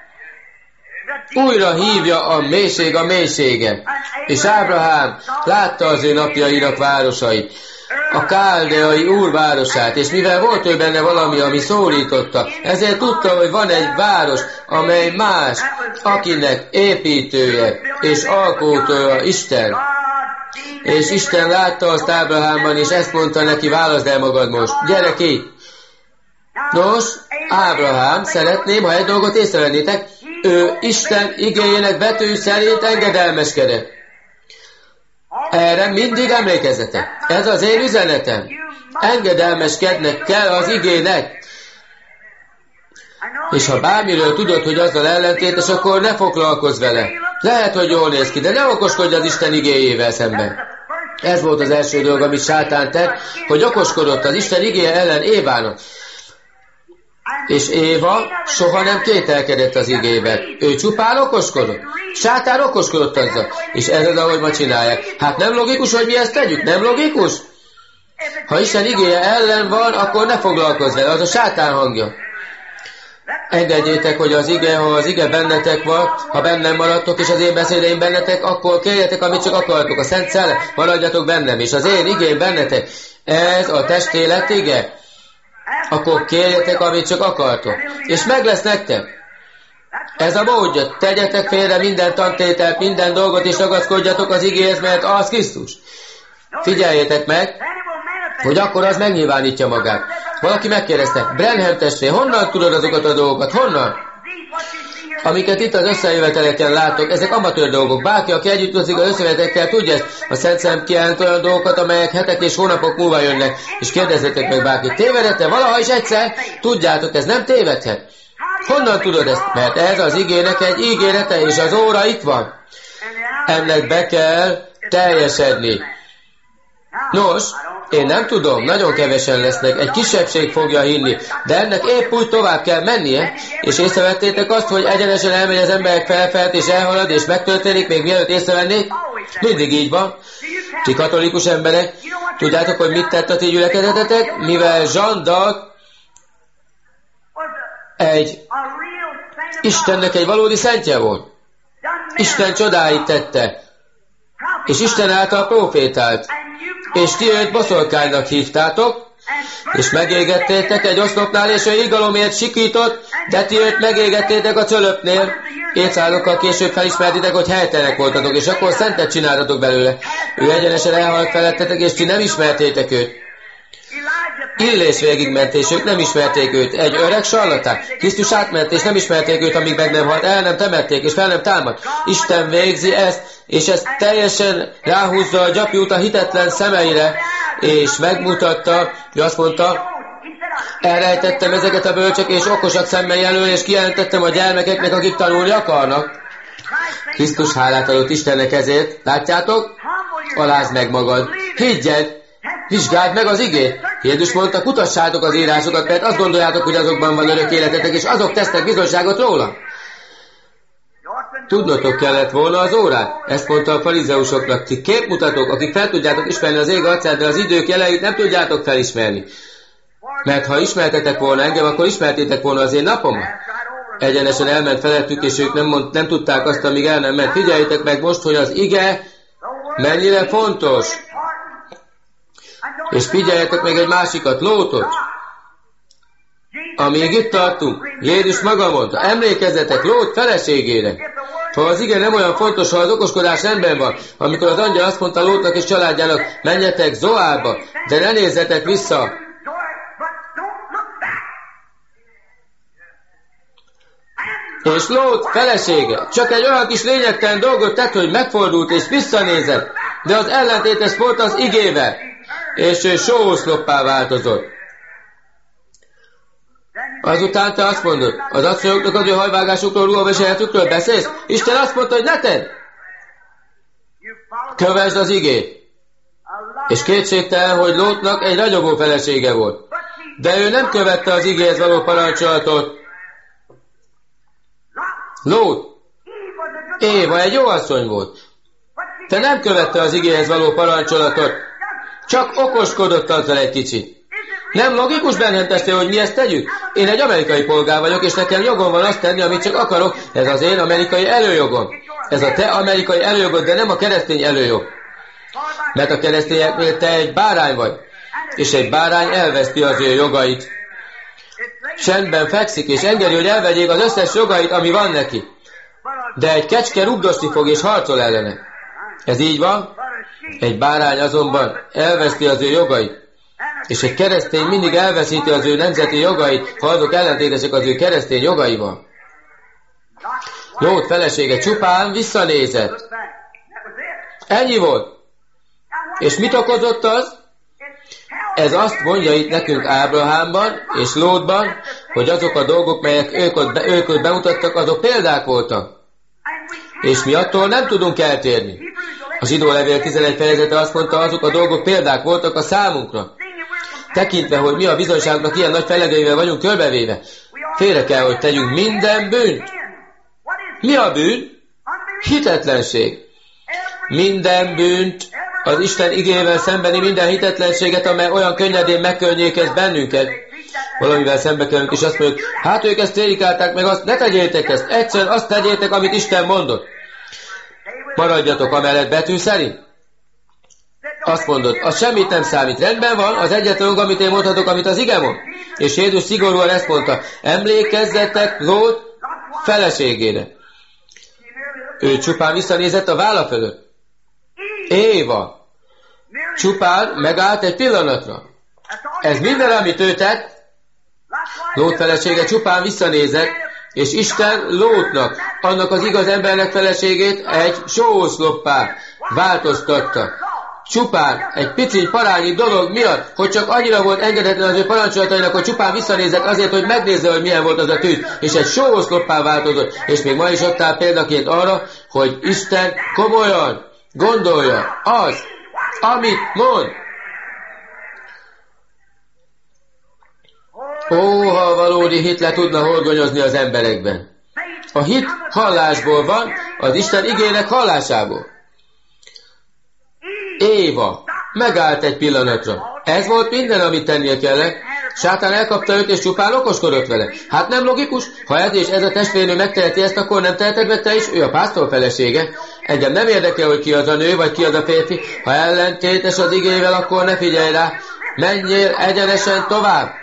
Újra hívja a mélység a mélysége. És Ábrahám látta az ő napjainak városait, a káldeai úr városát, és mivel volt ő benne valami, ami szólította, ezért tudta, hogy van egy város, amely más, akinek építője és alkotója Isten. És Isten látta azt Ábrahámban, és ezt mondta neki, válaszd el magad most, gyere ki! Nos, Ábrahám, szeretném, ha egy dolgot észrevennétek, ő Isten igéjének betű szerint engedelmeskedett. Erre mindig emlékezzetek. Ez az én üzenetem. Engedelmeskednek kell az igének. És ha bármiről tudod, hogy azzal ellentétes, akkor ne foglalkozz vele. Lehet, hogy jól néz ki, de ne okoskodj az Isten igéjével szemben. Ez volt az első dolog, amit sátán tett, hogy okoskodott az Isten igéje ellen Évának. És Éva soha nem kételkedett az igével. Ő csupán okoskodott. Sátán okoskodott azzal. És ez az, ahogy ma csinálják. Hát nem logikus, hogy mi ezt tegyük? Nem logikus? Ha Isten igéje ellen van, akkor ne foglalkozz vele. Az a sátán hangja. Engedjétek, hogy az ige, ha az ige bennetek van, ha bennem maradtok, és az én beszédeim bennetek, akkor kérjetek, amit csak akartok. A Szent Szellem, maradjatok bennem, és az én igém bennetek. Ez a testélet ige. Akkor kérjetek, amit csak akartok. És meg lesz nektek. Ez a módja. Tegyetek félre minden tantételt, minden dolgot, és ragaszkodjatok az igéhez, mert az Krisztus. Figyeljétek meg, hogy akkor az megnyilvánítja magát. Valaki megkérdezte, Branham testvér, honnan tudod azokat a dolgokat? Honnan? Amiket itt az összejöveteleken látok, ezek amatőr dolgok. Bárki, aki együtt utazik az összejövetelekkel, tudja ezt. A Szent Szellem kijelent olyan dolgokat, amelyek hetek és hónapok múlva jönnek. És kérdezzétek meg bárki, tévedette valaha is egyszer? Tudjátok, ez nem tévedhet. Honnan tudod ezt? Mert ez az igének egy ígérete, és az óra itt van. Ennek be kell teljesedni. Nos, én nem tudom, nagyon kevesen lesznek, egy kisebbség fogja hinni, de ennek épp úgy tovább kell mennie, és észrevettétek azt, hogy egyenesen elmegy az emberek felfelt, és elhalad, és megtörténik, még mielőtt észrevennék? Mindig így van. Ti katolikus emberek, tudjátok, hogy mit tett a ti gyülekezetetek? Mivel Jeanne d'Arc Istennek egy valódi szentje volt. Isten csodáit tette, és Isten által profétált. És ti őt boszorkánynak hívtátok, és megégettétek egy oszlopnál, és ő igalomért sikított, de ti őt megégettétek a cölöpnél. Évszázadokkal később felismertétek, hogy helytelenek voltatok, és akkor szentet csináltatok belőle. Ő egyenesen elhalt felettetek, és ti nem ismertétek őt. Illés végigment, és ők nem ismerték őt. Egy öreg sarlatán. Krisztus átment, és nem ismerték őt, amíg meg nem halt. El nem temették, és fel nem támadt. Isten végzi ezt, és ezt teljesen ráhúzza a gyapjút a hitetlen szemeire, és megmutatta, hogy azt mondta, Elrejtettem ezeket a bölcsek és okosak szemmel elől, és kijelentettem a gyermekeknek, akik tanulni akarnak. Krisztus hálát adott Istennek ezért. Látjátok? Alázd meg magad. Higgyed! Vizsgáld meg az igét! Jézus mondta, kutassátok az írásokat, mert azt gondoljátok, hogy azokban van örök életetek, és azok tesznek bizonyságot róla. Tudnotok kellett volna az órát. Ezt mondta a farizeusoknak. Ti képmutatók, akik fel tudjátok ismerni az ég arcát, de az idők jeleit nem tudjátok felismerni. Mert ha ismertetek volna engem, akkor ismertétek volna az én napomat. Egyenesen elment felettük, és ők nem tudták azt, amíg el nem ment. Figyeljétek meg most, hogy az ige mennyire fontos. És figyeljetek meg egy másikat, Lótot. Amíg itt tartunk, Jézus maga mondta, emlékezzetek Lót feleségére. Ha az ige nem olyan fontos, ha az okoskodás rendben van, amikor az angyal azt mondta Lótnak és családjának, menjetek Zoárba, de ne nézzetek vissza. És Lót felesége csak egy olyan kis lényegtelen dolgot tett, hogy megfordult és visszanézett, de az ellentétes volt az igével, és ő sóoszloppá változott. Azután te azt mondod, az asszonyoknak az ő hajvágásukról, ruhaviseletükről beszélsz? Isten azt mondta, hogy ne tedd! Kövesd az igét! És kétségtelen, hogy Lótnak egy ragyogó felesége volt. De ő nem követte az igéhez való parancsolatot. Lót, Éva egy jó asszony volt. Te nem követte az igéhez való parancsolatot, csak okoskodott azzal egy kicsit. Nem logikus, Benham testvér, hogy mi ezt tegyük? Én egy amerikai polgár vagyok, és nekem jogom van azt tenni, amit csak akarok. Ez az én amerikai előjogom. Ez a te amerikai előjogod, de nem a keresztény előjog. Mert a keresztényeknél te egy bárány vagy, és egy bárány elveszti az ő jogait. Csendben fekszik, és engedi, hogy elvegyék az összes jogait, ami van neki. De egy kecske rugdosni fog, és harcol ellene. Ez így van? Egy bárány azonban elveszti az ő jogait. És egy keresztény mindig elveszíti az ő nemzeti jogait, ha azok ellentétesek az ő keresztény jogaival. Lót felesége csupán visszanézett. Ennyi volt. És mit okozott az? Ez azt mondja itt nekünk Ábrahámban és Lótban, hogy azok a dolgok, melyek ők ott bemutattak, azok példák voltak. És mi attól nem tudunk eltérni. A Zsidó levél 11 fejezete azt mondta, azok a dolgok példák voltak a számunkra. Tekintve, hogy mi a bizonyságnak ilyen nagy felegeivel vagyunk körbevéve, félre kell, hogy tegyünk minden bűnt. Mi a bűn? Hitetlenség. Minden bűnt, az Isten igével szembeni minden hitetlenséget, amely olyan könnyedén megkörnyékez bennünket. Valamivel szembe kerülünk, és azt mondjuk, hát ők ezt prédikálták meg, azt ne tegyétek ezt, egyszerűen azt tegyétek, amit Isten mondott. Maradjatok amellett betű szerint. Azt mondod, az semmit nem számít. Rendben van, az egyetlen dolog, amit én mondhatok, amit az ige mond. És Jézus szigorúan ezt mondta, emlékezzetek Lót feleségére. Ő csupán visszanézett a válla fölött. Éva csupán megállt egy pillanatra. Ez minden, amit ő tett. Lót felesége csupán visszanézett, és Isten Lótnak, annak az igaz embernek feleségét egy sóoszloppá változtatta. Csupán egy pici parányi dolog miatt, hogy csak annyira volt engedetlen az ő parancsolatainak, hogy csupán visszanézett azért, hogy megnézze, hogy milyen volt az a tűz, és egy sóoszloppá változott, és még ma is ott áll példaként arra, hogy Isten komolyan gondolja az, amit mond. Ó, ha a valódi hit le tudna horgonyozni az emberekben. A hit hallásból van, az Isten igének hallásából. Éva megállt egy pillanatra. Ez volt minden, amit tennie kellett. Sátán elkapta őt, és csupán okoskodott vele. Hát nem logikus? Ha ez és ez a testvérnő megteheti ezt, akkor nem teheted meg te is? Ő a pásztor felesége. Engem nem érdekel, hogy ki az a nő, vagy ki az a férfi. Ha ellentétes az igével, akkor ne figyelj rá. Menjél egyenesen tovább.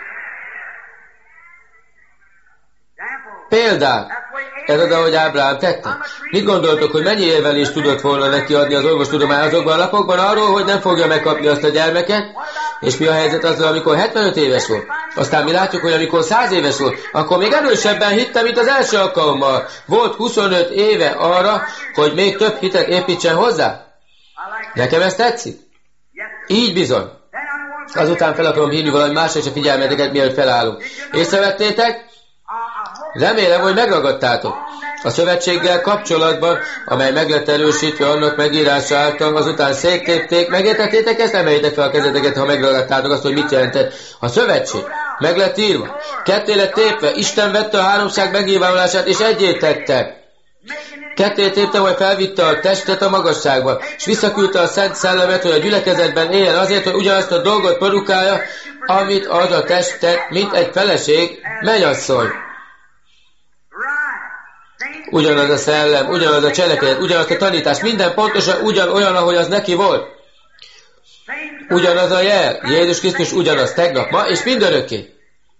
Példát. Ez az, ahogy Ábrahám tette. Mit gondoltok, hogy mennyi érvelést tudott volna neki adni az orvostudomány azokban a lapokban arról, hogy nem fogja megkapni azt a gyermeket? És mi a helyzet azzal, amikor 75 éves volt? Aztán mi látjuk, hogy amikor 100 éves volt, akkor még erősebben hitte, mint az első alkalommal. Volt 25 éve arra, hogy még több hitet építsen hozzá. Nekem ez tetszik? Így bizony. Azután fel akarom hívni valami másra, és a figyelmeteket, mielőtt felállunk. Észrevettétek? Remélem, hogy megragadtátok. A szövetséggel kapcsolatban, amely meg lett erősítve annak megírása által, azután széttépték. Megértettétek ezt? Emeljétek fel a kezeteket, ha megragadtátok azt, hogy mit jelentett. A szövetség meg lett írva. Ketté lett tépve. Isten vette a háromság megnyilvánulását, és egyé tette. Ketté tépte, majd felvitte a testet a magasságba, és visszaküldte a Szent Szellemet, hogy a gyülekezetben éljen azért, hogy ugyanazt a dolgot produkálja, amit ad a testet, mint egy feleség, mennyasszony. Ugyanaz a szellem, ugyanaz a cselekedet, ugyanaz a tanítás, minden pontosan ugyanolyan, ahogy az neki volt. Ugyanaz a jel, Jézus Krisztus ugyanaz tegnap, ma és mindörökké.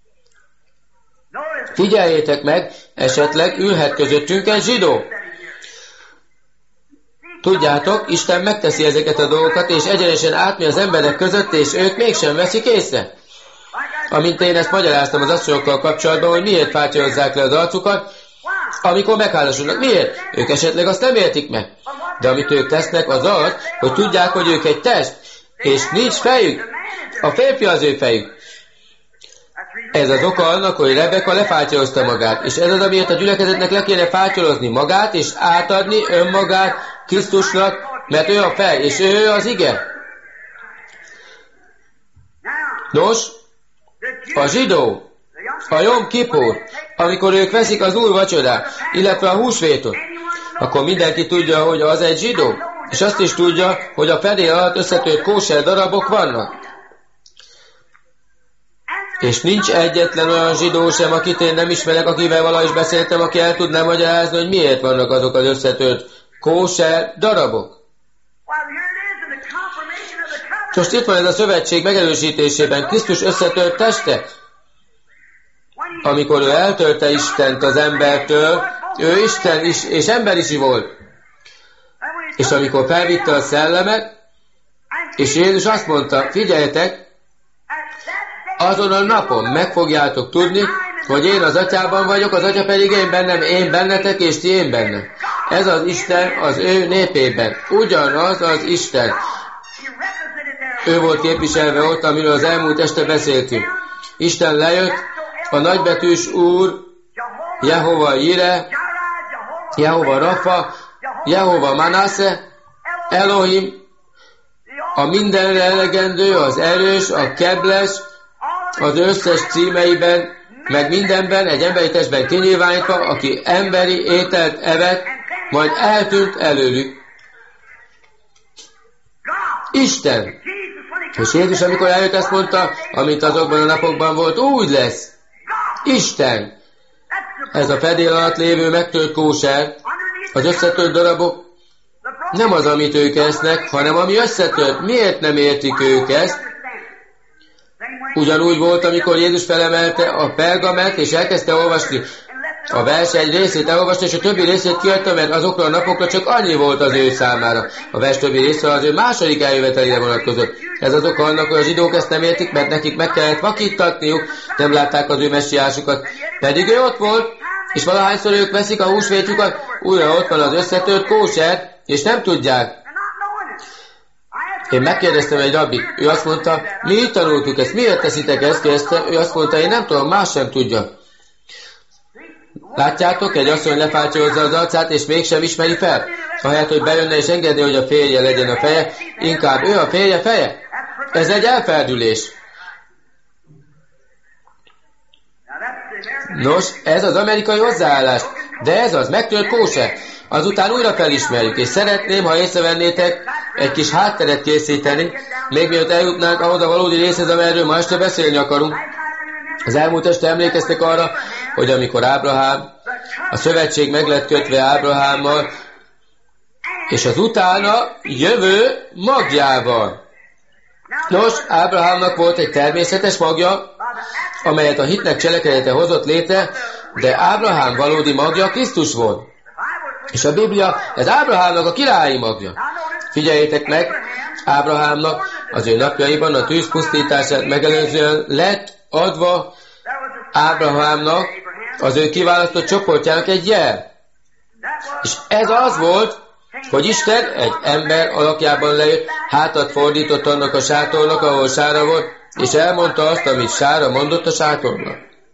Figyeljétek meg, esetleg ülhet közöttünk egy zsidó. Tudjátok, Isten megteszi ezeket a dolgokat, és egyenesen átmegy az emberek között, és ők mégsem veszik észre. Amint én ezt magyaráztam az asszonyokkal kapcsolatban, hogy miért fátyolozzák le az arcukat, amikor meghálósodnak. Miért? Ők esetleg azt nem értik meg. De amit ők tesznek, az az, hogy tudják, hogy ők egy test, és nincs fejük. A férfi az ő fejük. Ez az oka annak, hogy Rebeka lefátyolozta magát, és ez az, amiért a gyülekezetnek le kéne fátyolozni magát, és átadni önmagát Krisztusnak, mert ő a fej, és ő az ige. Nos, a zsidó, a Jom Kipur, amikor ők veszik az új vacsorát, illetve a húsvétot, akkor mindenki tudja, hogy az egy zsidó, és azt is tudja, hogy a fedél alatt összetört kóser darabok vannak. És nincs egyetlen olyan zsidó sem, akit én nem ismerek, akivel valahogy is beszéltem, aki el tudná magyarázni, hogy miért vannak azok az összetört kóser darabok. Most itt van ez a szövetség megerősítésében, Krisztus összetört teste. Amikor ő eltörte Istent az embertől, ő Isten is, és ember is volt. És amikor felvitte a szellemet, és Jézus azt mondta, figyeljetek, azon a napon meg fogjátok tudni, hogy én az atyában vagyok, az atya pedig én bennem, én bennetek, és ti én bennem. Ez az Isten az ő népében. Ugyanaz az Isten. Ő volt képviselve ott, amiről az elmúlt este beszéltünk. Isten lejött, a nagybetűs Úr, Jehova Jire, Jehova Rafa, Jehova Manasse, Elohim, a mindenre elegendő, az erős, a kebles, az összes címeiben, meg mindenben, egy emberi testben kinyilvánítva, aki emberi ételt evett, majd eltűnt előlük. Isten! És Jézus, amikor eljött, ezt mondta, amit azokban a napokban volt, úgy lesz. Isten! Ez a fedél alatt lévő megtört kóser, az összetört darabok, nem az, amit ők esznek, hanem ami összetört. Miért nem értik ők ezt? Ugyanúgy volt, amikor Jézus felemelte a pergamet, és elkezdte olvasni a vers egy részét, elolvasta, és a többi részét kiadta, mert azokra a napokra csak annyi volt az ő számára. A vers többi része az ő második eljövetelére vonatkozott. Ez az oka annak, hogy a zsidók ezt nem értik, mert nekik meg kellett vakítatniuk, nem látták az ő messiásukat. Pedig ő ott volt, és valahányszor ők veszik a húsvétjukat, újra ott van az összetört kóser, és nem tudják. Én megkérdeztem egy rabbit, ő azt mondta, mi így tanultuk ezt, miért teszitek ezt, kérdeztem, ő azt mondta, én nem tudom, más sem tudja. Látjátok, egy asszony lefátyolozza az arcát, és mégsem ismeri fel. Ahelyett, hogy bejönne és engedni, hogy a férje legyen a feje, inkább ő a férje feje. Ez egy elferdülés. Nos, ez az amerikai hozzáállás, de ez az megtört kóser. Azután újra felismerjük, és szeretném, ha észrevennétek, egy kis hátteret készíteni, még mielőtt eljutnánk ahhoz a valódi részhez, amelyről ma este beszélni akarunk. Az elmúlt este emlékeztek arra, hogy amikor Ábrahám, a szövetség meg lett kötve Ábrahámmal, és az utána jövő magjával. Nos, Ábrahámnak volt egy természetes magja, amelyet a hitnek cselekedete hozott létre, de Ábrahám valódi magja Krisztus volt. És a Biblia, ez Ábrahámnak a királyi magja. Figyeljétek meg, Ábrahámnak az ő napjaiban a tűz pusztítását megelőzően lett adva Ábrahámnak, az ő kiválasztott csoportjának egy jel. És ez az volt, hogy Isten egy ember alakjában lejött, hátat fordított annak a sátornak, ahol sára volt, és elmondta azt, amit Sára mondott a sátornak.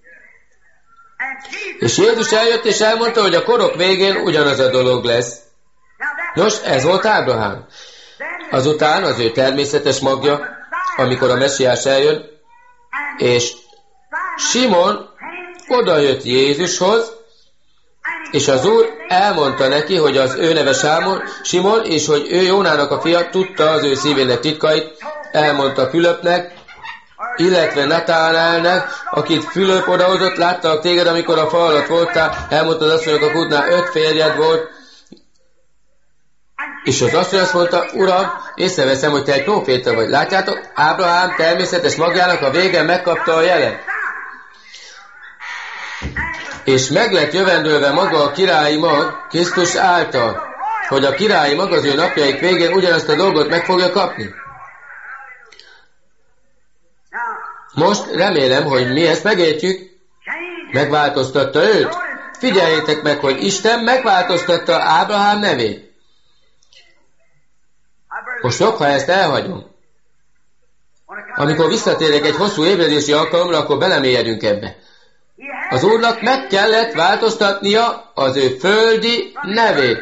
És Jézus eljött, és elmondta, hogy a korok végén ugyanaz a dolog lesz. Nos, ez volt Ábrahám. Azután az ő természetes magja, amikor a messiás eljön, és Simon odajött Jézushoz, és az Úr elmondta neki, hogy az ő neve Simon, és hogy ő Jónának a fia, tudta az ő szívének titkait, elmondta Fülöpnek, illetve Natánelnek, akit Fülöp odahozott, láttalak téged, amikor a fa alatt voltál, elmondta az asszonyok a kútnál, 5 férjed volt, és az asszony azt mondta, Uram, észreveszem, hogy te egy próféta vagy. Látjátok, Ábrahám természetes magjának a végén megkapta a jelet. És meg lett jövendőlve maga a királyi mag Krisztus által, hogy a királyi mag az ő napjaik végén ugyanazt a dolgot meg fogja kapni. Most remélem, hogy mi ezt megértjük. Megváltoztatta őt. Figyeljétek meg, hogy Isten megváltoztatta Ábrahám nevét. Most jobb, ha ezt elhagyom. Amikor visszatérek egy hosszú ébredési alkalomra, akkor belemélyedünk ebbe. Az Úrnak meg kellett változtatnia az ő földi nevét.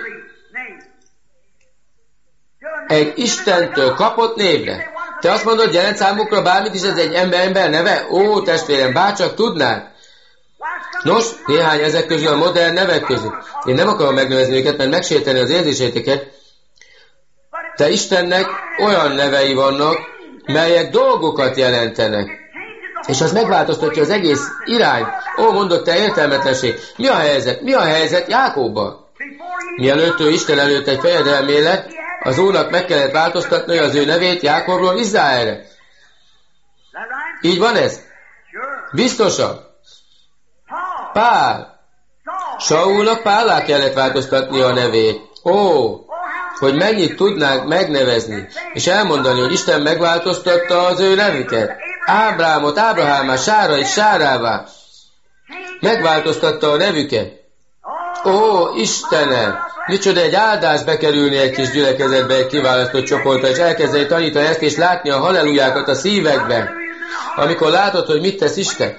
Egy Istentől kapott névre. Te azt mondod, jelent számukra bármit is, ez egy ember neve? Ó, testvérem, bárcsak tudnád. Nos, néhány ezek közül a modern nevek közül. Én nem akarom megnevezni őket, mert megsérteni az érzéséteket. De Istennek olyan nevei vannak, melyek dolgokat jelentenek. És az megváltoztatja az egész irányt. Ó, mondott te értelmetlenség. Mi a helyzet? Mi a helyzet Jákóbbal? Mielőtt ő Isten előtt egy fejedelmé lett, az Úrnak meg kellett változtatni az ő nevét Jákobról Izraelre. Így van ez? Biztosan. Pál. Saulnak Pállá kellett változtatni a nevét. Ó, hogy mennyit tudnánk megnevezni, és elmondani, hogy Isten megváltoztatta az ő nevüket. Ábrámot Ábrahámá, Sárait Sárává. Megváltoztatta a nevüket. Ó, Istenem! Micsoda egy áldás bekerülni egy kis gyülekezetbe, egy kiválasztott csoportra, és elkezdeni tanítani ezt, és látni a hallelujákat a szívekben. Amikor látod, hogy mit tesz Isten.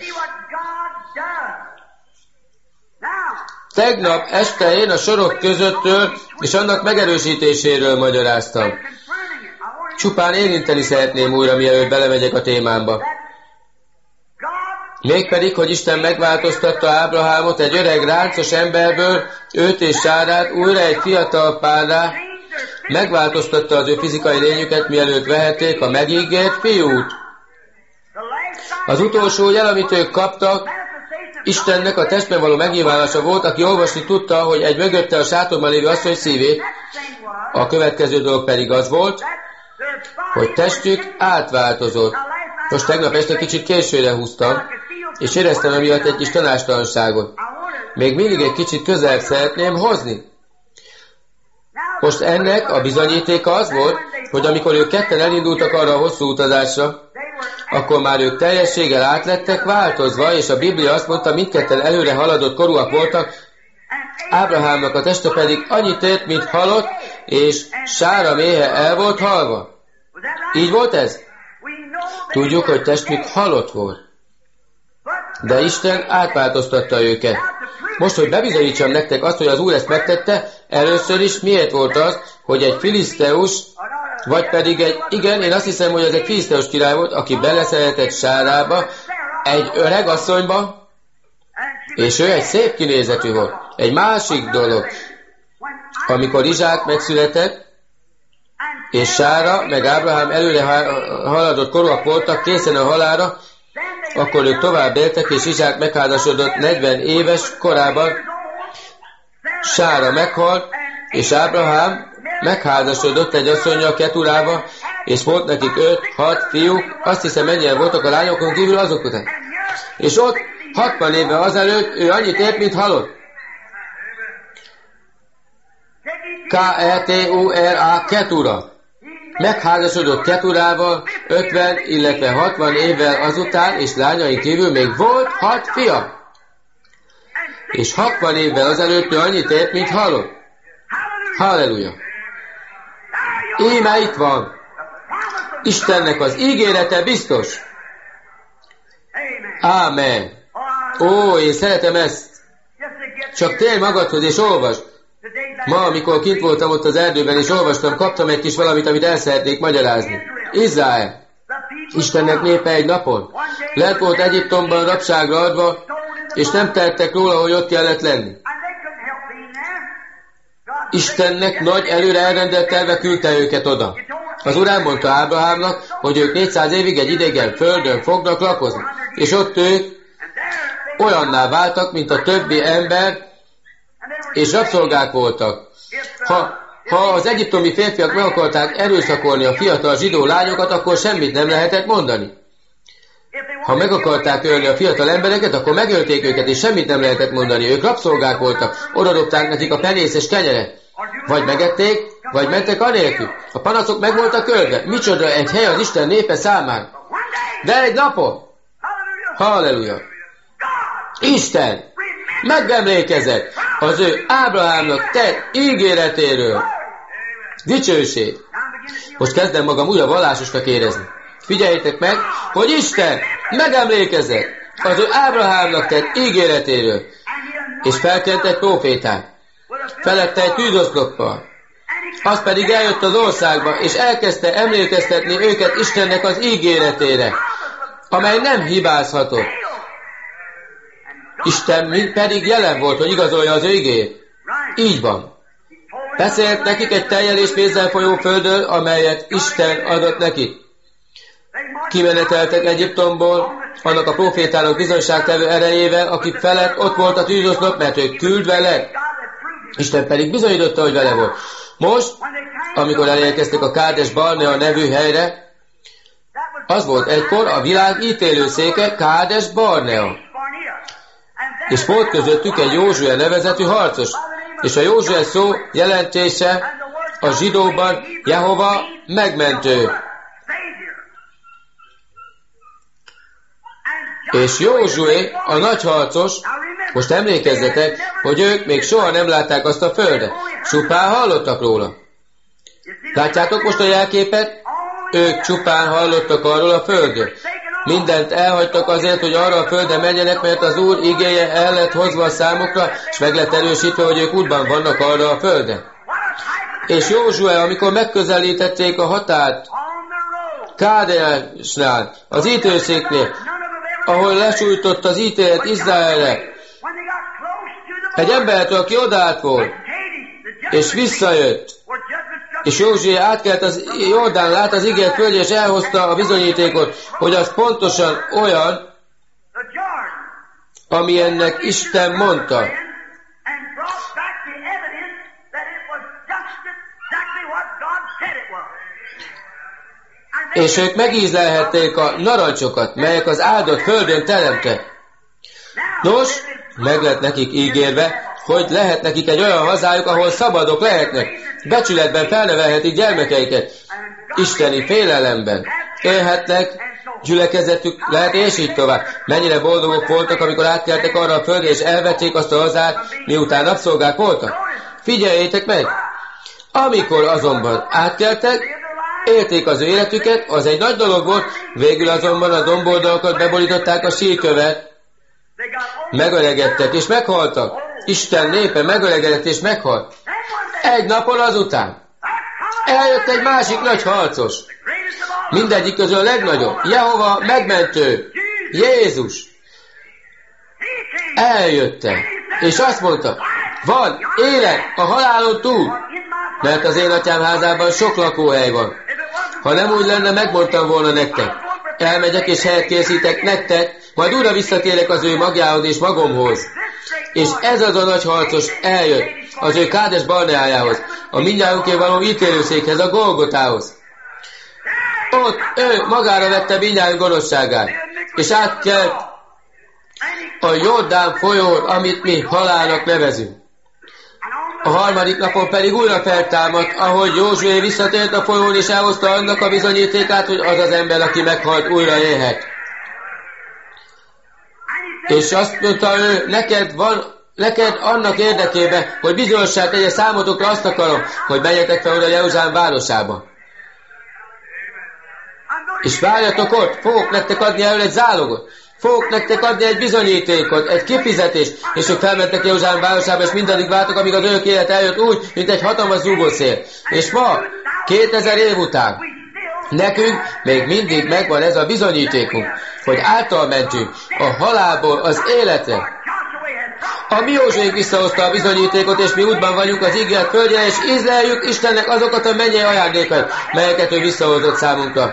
Tegnap este én a sorok közöttől és annak megerősítéséről magyaráztam. Csupán érinteni szeretném újra, mielőtt belemegyek a témámba. Mégpedig, hogy Isten megváltoztatta Ábrahámot egy öreg ráncos emberből, őt és Sárát újra egy fiatal párrá, megváltoztatta az ő fizikai lényüket, mielőtt vehették a megígért fiút. Az utolsó jel, amit ők kaptak, Istennek a testben való megnyilvánulása volt, aki olvasni tudta, hogy egy mögötte a sátorban lévő asszony szívét. A következő dolog pedig az volt, hogy testük átváltozott. Most tegnap este kicsit későre húztam, és éreztem emiatt egy kis tanástalanságot. Még mindig egy kicsit közel szeretném hozni. Most ennek a bizonyítéka az volt, hogy amikor ők ketten elindultak arra a hosszú utazásra, akkor már ők teljességgel átlettek változva, és a Biblia azt mondta, mindketten előre haladott korúak voltak, Ábrahámnak a teste pedig annyit ért, mint halott, és Sára méhe el volt halva. Így volt ez? Tudjuk, hogy testük halott volt. De Isten átváltoztatta őket. Most, hogy bebizonyítsam nektek azt, hogy az Úr ezt megtette, először is miért volt az, hogy egy filiszteus, vagy pedig én azt hiszem, hogy ez egy filiszteus király volt, aki beleszeretett Sárába, egy öreg asszonyba, és ő egy szép kinézetű volt. Egy másik dolog, amikor Izsák megszületett, és Sára, meg Ábrahám előre haladott korúak voltak, készen a halálra, akkor ők tovább éltek, és Izsák megházasodott 40 éves korában. Sára meghalt, és Ábrahám megházasodott egy asszonnyal, Keturába, és volt nekik 5-6 fiúk, azt hiszem ennyien voltak a lányokon kívül azok után. És ott 60 évvel azelőtt ő annyit ért, mint halott. K-E-T-U-R-A, Ketura. Megházasodott Keturával 50, illetve 60 évvel azután, és lányain kívül még volt 6 fia. És 60 évvel azelőtt ő annyit ért, mint halott. Halleluja! Íme itt van. Istennek az ígérete biztos. Ámen. Ó, én szeretem ezt. Csak térj magadhoz és olvasd. Ma, amikor kint voltam ott az erdőben és olvastam, kaptam egy kis valamit, amit el szeretnék magyarázni. Izrael, Istennek népe egy napon, lent volt Egyiptomban rabságra adva, és nem tehettek róla, hogy ott kellett lenni. Istennek nagy előre elrendelt terve küldte őket oda. Az Úr elmondta Ábrahámnak, hogy ők 400 évig egy idegen földön fognak lakozni, és ott ők olyanná váltak, mint a többi ember, és rabszolgák voltak. Ha az egyiptomi férfiak meg akarták erőszakolni a fiatal zsidó lányokat, akkor semmit nem lehetett mondani. Ha meg akarták ölni a fiatal embereket, akkor megölték őket, és semmit nem lehetett mondani. Ők rabszolgák voltak, odadobták nekik a penészes kenyeret. Vagy megették, vagy mentek anélkül. A panaszok meg voltak ölve. Micsoda egy hely az Isten népe számára. De egy napon, halleluja, Isten megemlékezett az ő Ábrahámnak tett ígéretéről. Dicsőség. Most kezdem magam újra vallásosnak érezni. Figyeljétek meg, hogy Isten megemlékezett az ő Ábrahámnak tett ígéretéről, és felkent egy prófétát, felette egy tűzoszloppal. Az pedig eljött az országba, és elkezdte emlékeztetni őket Istennek az ígéretére, amely nem hibázhatott. Isten pedig jelen volt, hogy igazolja az ő ígét. Így van. Beszélt nekik egy tejjel és mézzel folyó földről, amelyet Isten adott nekik. Kimeneteltek Egyiptomból, annak a profétának bizonyságtevő erejével, akik felett ott volt a tűzoszlop, mert ők küldve lett. Isten pedig bizonyította, hogy vele volt. Most, amikor elérkeztek a Kádes Barnea nevű helyre, az volt egykor a világ ítélőszéke, Kádes Barnea. És volt közöttük egy Józsué nevezetű harcos. És a Józsué szó jelentése a zsidóban Jehova megmentő. És Józsué, a nagy harcos, most emlékezzetek, hogy ők még soha nem látták azt a földet. Csupán hallottak róla. Látjátok most a jelképet? Ők csupán hallottak arról a földről. Mindent elhagytak azért, hogy arra a földre menjenek, mert az Úr igéje el lett hozva a számukra, és meg lett erősítve, hogy ők útban vannak arra a földre. És Józsué, amikor megközelítették a határt Kádesnál, az ítélőszéknél, ahol lesújtott az ítélet Izraelre, egy embertől, aki odállt volt, és visszajött, és Józsué átkelt az Jordán, lát az ígért földje, és elhozta a bizonyítékot, hogy az pontosan olyan, ami ennek Isten mondta. És ők megízlelhették a narancsokat, melyek az áldott földön teremtek. Nos, meg lett nekik ígérve, hogy lehet nekik egy olyan hazájuk, ahol szabadok lehetnek, becsületben felnevelhetik gyermekeiket, isteni félelemben élhetnek, gyülekezetük lehet, és így tovább. Mennyire boldogok voltak, amikor átkeltek arra a földre, és elvették azt a hazát, miután rabszolgák voltak. Figyeljétek meg! Amikor azonban átkeltek, élték az ő életüket, az egy nagy dolog volt, végül azonban a domboldalakat beborították a síkövet, megöregedtek és meghaltak. Isten népe megöregedett és meghalt. Egy napon azután eljött egy másik nagy harcos. Mindegyik közül a legnagyobb. Jehova megmentő. Jézus. Eljöttek. És azt mondta, van élet a halálon túl, mert az én atyám házában sok lakóhely van. Ha nem úgy lenne, megmondtam volna nektek. Elmegyek és helyet készítek nektek, majd újra visszatérek az ő magjához és magomhoz. És ez az a nagy harcos eljött az ő Kádes Barneájához, a mindnyájunkért való ítélőszékhez, a Golgotához. Ott ő magára vette mindnyájunk gonoszságát, és átkelt a Jordán folyón, amit mi halálnak nevezünk. A harmadik napon pedig újra feltámadt, ahogy Józsué visszatért a folyón, és elhozta annak a bizonyítékát, hogy az az ember, aki meghalt, újra élhet. És azt mondta ő, neked annak érdekében, hogy bizonyossá tegye számotokra, azt akarom, hogy menjetek fel oda Jeruzsálem városába. És várjatok ott, fogok nektek adni elő egy zálogot. fogok nektek adni egy bizonyítékot, egy kifizetést, és ők felmentek Jeruzsálem városába, és mindaddig vártak, amíg az örök élet eljött úgy, mint egy hatalmas zúgószél. És ma, 2000 év után, nekünk még mindig megvan ez a bizonyítékunk, hogy általmentünk a halálból az életre. A mi Józsuénk visszahozta a bizonyítékot, és mi útban vagyunk az ígéret földjére, és ízleljük Istennek azokat a mennyei ajándékait, melyeket ő visszahozott számunkra.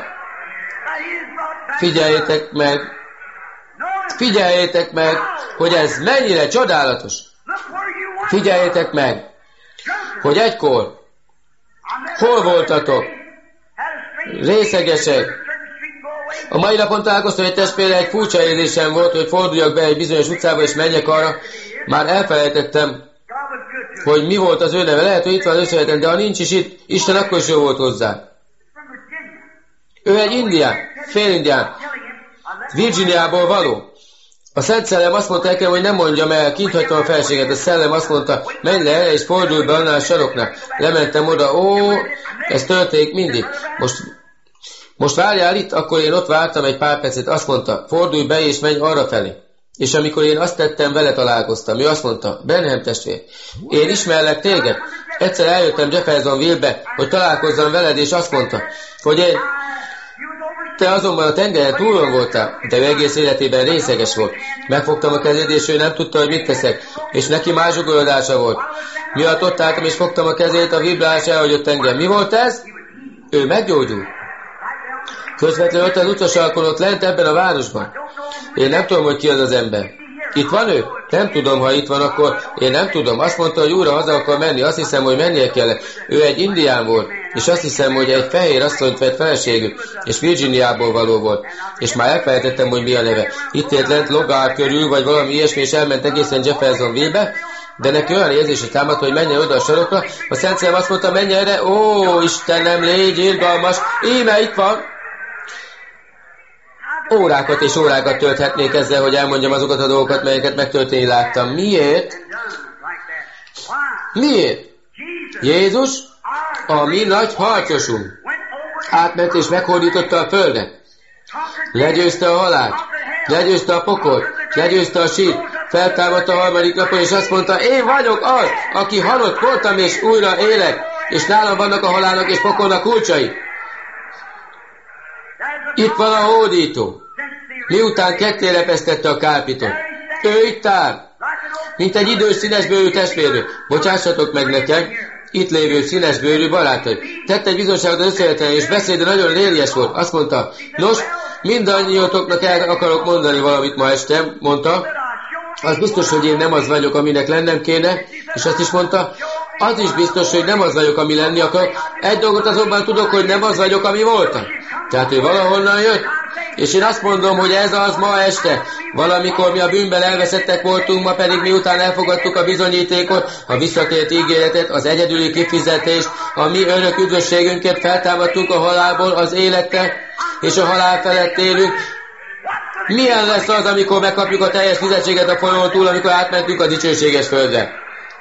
Figyeljétek meg, hogy ez mennyire csodálatos. Figyeljétek meg, hogy egykor hol voltatok, részegesek. A mai napon találkoztam egy testvérrel, egy furcsa érzésem volt, hogy forduljak be egy bizonyos utcába, és menjek arra. Már elfelejtettem, hogy mi volt az ő neve. Lehet, hogy itt van az összevetem, de ha nincs is itt, Isten akkor is jó volt hozzá. Ő egy indián, félindián, Virginiából való. A Szent Szellem azt mondta nekem, hogy nem mondjam el, kint hagytam a feleséget. A Szellem azt mondta, menj le erre, és fordulj be annál a saroknál. Lementem oda, ez történik mindig. Most várjál itt, akkor én ott vártam egy pár percet, azt mondta, fordulj be és menj arra felé. És amikor én azt tettem, vele találkoztam. Ő azt mondta, Branham testvér, én ismerlek téged. Egyszer eljöttem Jeffersonville-be, hogy találkozzam veled, és azt mondta, hogy te azonban a tengeren túlon voltál, de ő egész életében részeges volt. Megfogtam a kezét, és ő nem tudta, hogy mit teszek, és neki más zsugorodása volt. Miatt ott álltam, és fogtam a kezét, a vibrálás elhagyott engem. Mi volt ez? Ő meggyógyult. Közvetlenül ott az utcasarkon ott lent ebben a városban. Én nem tudom, hogy ki az az ember. Itt van ő? Nem tudom, ha itt van, akkor én nem tudom. Azt mondta, hogy újra haza akar menni. Azt hiszem, hogy mennie kellett. Ő egy indián volt, és azt hiszem, hogy egy fehér asszonyt vett feleségül, és Virginiából való volt. És már elfelejtettem, hogy mi a neve. Itt ért lent Logár körül, vagy valami ilyesmi, és elment egészen Jeffersonville-be, de neki olyan érzése támadt, hogy menjen oda a sarokra. A Szent Szellem azt mondta, menj erre. Istenem, légy irgalmas. Íme itt van. Órákat és órákat tölthetnék ezzel, hogy elmondjam azokat a dolgokat, melyeket megtörténni láttam. Miért? Miért? Jézus, a mi nagy harcosunk, átment és meghódította a földet. Legyőzte a halált, legyőzte a pokolt, legyőzte a sírt, feltámadt a harmadik napon, és azt mondta, én vagyok az, aki halott voltam, és újra élek, és nálam vannak a halálnak és pokolnak kulcsai. Itt van a hódító. Miután ketté repesztette a kálpitot. Ő itt áll, mint egy idős színesbőrű testvérő. Bocsássatok meg nekem, itt lévő színesbőrű barátai. Tett egy bizonságot az összejövetelen, és beszéde nagyon lériges volt. Azt mondta, nos, mindannyiatoknak el akarok mondani valamit ma este, mondta. Az biztos, hogy én nem az vagyok, aminek lennem kéne, és azt is mondta, az is biztos, hogy nem az vagyok, ami lenni akar. Egy dolgot azonban tudok, hogy nem az vagyok, ami voltam. Tehát ő valahonnan jött, és én azt mondom, hogy ez az ma este. Valamikor mi a bűnben elveszettek voltunk, ma pedig miután elfogadtuk a bizonyítékot, a visszatért ígéretet, az egyedüli kifizetést, a mi örök üdvösségünket, feltámadtunk a halálból az élettel, és a halál felett élünk. Milyen lesz az, amikor megkapjuk a teljes fizetséget a folyón túl, amikor átmentünk a dicsőséges földre?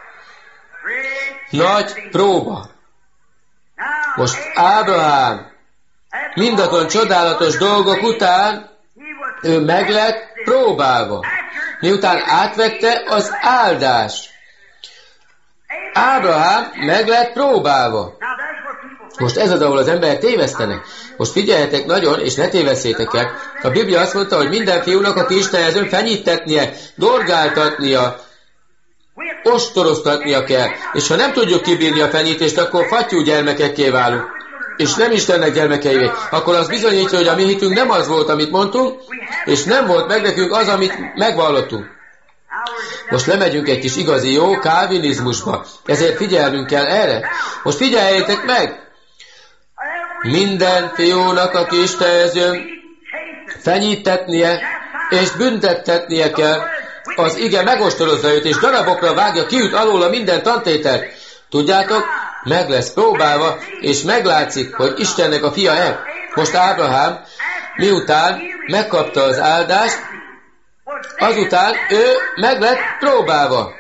Nagy próba. Most Ábrahám mindazon csodálatos dolgok után ő meg lett próbálva. Miután átvette az áldást. Ábrahám meg lett próbálva. Most ez az, ahol az emberek tévesztenek. Most figyeljetek nagyon, és ne tévesszétek el. A Biblia azt mondta, hogy minden fiúnak, aki Istenhez ön, fenyítetnie, dorgáltatnia, ostoroztatnia kell. És ha nem tudjuk kibírni a fenyítést, akkor fattyú gyermekekké válunk. És nem Istennek gyermekeivé. Akkor az bizonyítja, hogy a mi hitünk nem az volt, amit mondtunk, és nem volt meg nekünk az, amit megvallottunk. Most lemegyünk egy kis igazi jó kálvinizmusba. Ezért figyelnünk kell erre. Most figyeljétek meg! Minden fiúnak, aki Istenhez jön, fenyítetnie és büntettetnie kell. Az ige megostorozza őt, és darabokra vágja, kiüt alóla minden tantételt. Tudjátok, meg lesz próbálva, és meglátszik, hogy Istennek a fia-e. Most Ábrahám, miután megkapta az áldást, azután ő meg lett próbálva.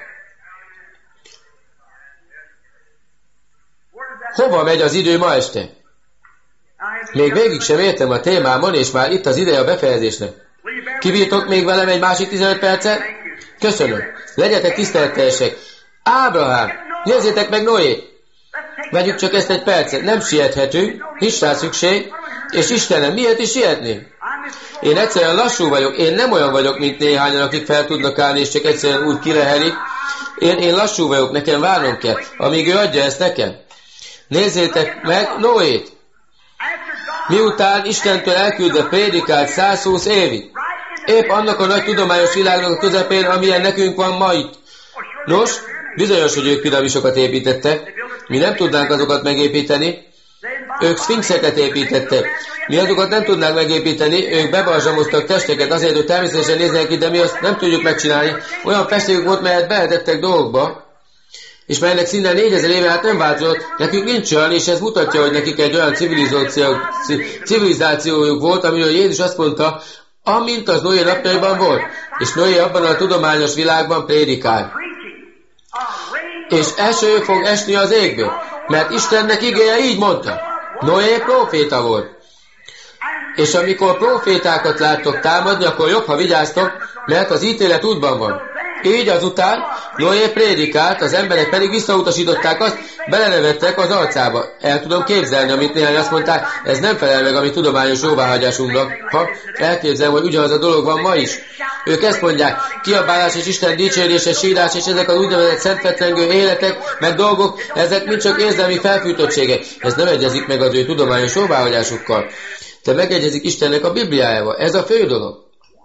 Hova megy az idő ma este? Még végig sem értem a témámon, és már itt az ideje a befejezésnek. Kibírtok még velem egy másik 15 percet? Köszönöm. Legyetek tiszteletteljesek. Ábrahám, nézzétek meg Noét. Vegyük csak ezt egy percet. Nem siethetünk, nincs rá szükség. És Istenem, miért is sietnénk? Én egyszerűen lassú vagyok. Én nem olyan vagyok, mint néhányan, akik fel tudnak állni, és csak egyszerűen úgy kilehelik. Én lassú vagyok, nekem várnom kell, amíg ő adja ezt nekem. Nézzétek meg Noét. Miután Istentől elküldve prédikált 120 évig. Épp annak a nagy tudományos világnak a közepén, amilyen nekünk van ma itt. Nos, bizonyos, hogy ők piramisokat építettek. Mi nem tudnánk azokat megépíteni. Ők szfinxeket építettek. Mi azokat nem tudnánk megépíteni, ők bebarzsamoztak testeket azért, hogy természetesen nézzenek ki, de mi azt nem tudjuk megcsinálni. Olyan festékük volt, melyet beletettek dolgokba, és melynek szinte 4000 éve át nem változott, nekünk nincs olyan, és ez mutatja, hogy nekik egy olyan civilizációjuk volt, amiről Jézus azt mondta, amint az Noé napjaiban volt. És Noé abban a tudományos világban prédikál. És eső fog esni az égből, mert Istennek igéje így mondta. Noé próféta volt. És amikor prófétákat láttok támadni, akkor jobb, ha vigyáztok, mert az ítélet útban van. Így azután Noé prédikált, az emberek pedig visszautasították azt, belenevettek az arcába. El tudom képzelni, amit néhány azt mondták, ez nem felel meg a mi tudományos jóváhagyásunknak. Ha elképzelem, hogy ugyanaz a dolog van ma is. Ők ezt mondják, kiabálás és Isten dicsérése, sírás és ezek az úgynevezett szentfetrengő életek, meg dolgok, ezek mind csak érzelmi felfűtöttségek. Ez nem egyezik meg az ő tudományos jóváhagyásukkal. De megegyezik Istennek a Bibliájával. Ez a fő dolog.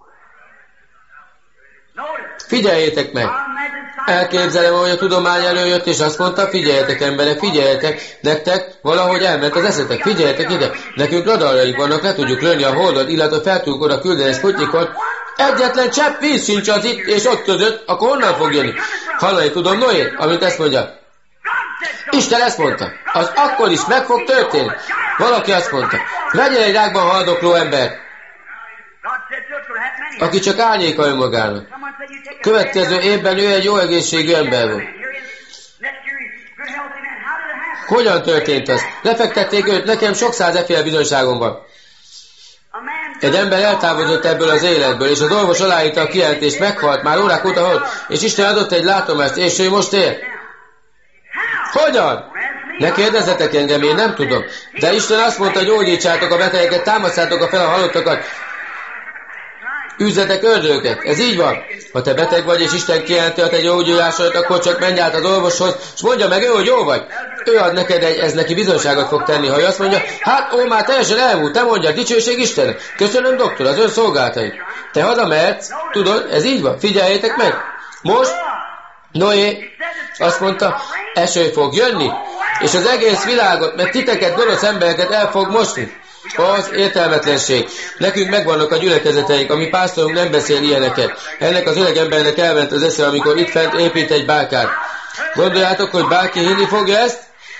Figyeljétek meg! Elképzelem, hogy a tudomány előjött, és azt mondta, figyeljetek emberek, figyeljetek, nektek valahogy elment az eszetek, figyeljetek ide, nekünk radarjaink vannak, le tudjuk lőni a holdot, illetve fel tudjuk oda küldeni Sputnikot, egyetlen csepp víz sincs az itt, és ott között, akkor honnan fog jönni? Hallani tudom Noé, amit ezt mondja. Isten ezt mondta, az akkor is meg fog történni. Valaki azt mondta, vegyél egy rákban haldokló ember, aki csak árnyéka önmagának. Következő évben ő egy jó egészségű ember volt. Hogyan történt az? Lefektették őt, nekem sok száz efféle bizonyságom van. Egy ember eltávozott ebből az életből, és az orvos aláírta a kijelentést, meghalt, már órák óta halt, és Isten adott egy látomást, és ő most él. Hogyan? Ne kérdezzetek engem, én nem tudom. De Isten azt mondta, gyógyítsátok a betegeket, támasztátok fel a halottakat, üzzetek ördögöket. Ez így van. Ha te beteg vagy, és Isten kijelenti a te gyógyulásodat, akkor csak menj át az orvoshoz, és mondja meg ő, hogy jó vagy. Ő ad neked ez neki bizonyságot fog tenni. Ha ő azt mondja, hát ó, már teljesen elmúlt, te mondja, dicsőség Istennek. Köszönöm, doktor, az ön szolgálatait. Te hazamehetsz, tudod, ez így van. Figyeljétek meg. Most Noé azt mondta, eső fog jönni, és az egész világot, mert titeket, gonosz embereket el fog mosni. Az értelmetlenség. Nekünk megvannak a gyülekezeteink, ami pásztorunk nem beszél ilyeneket. Ennek az öreg embernek elment az esze, amikor itt fent épít egy bárkát. Gondoljátok, hogy bárki hinni fogja ezt?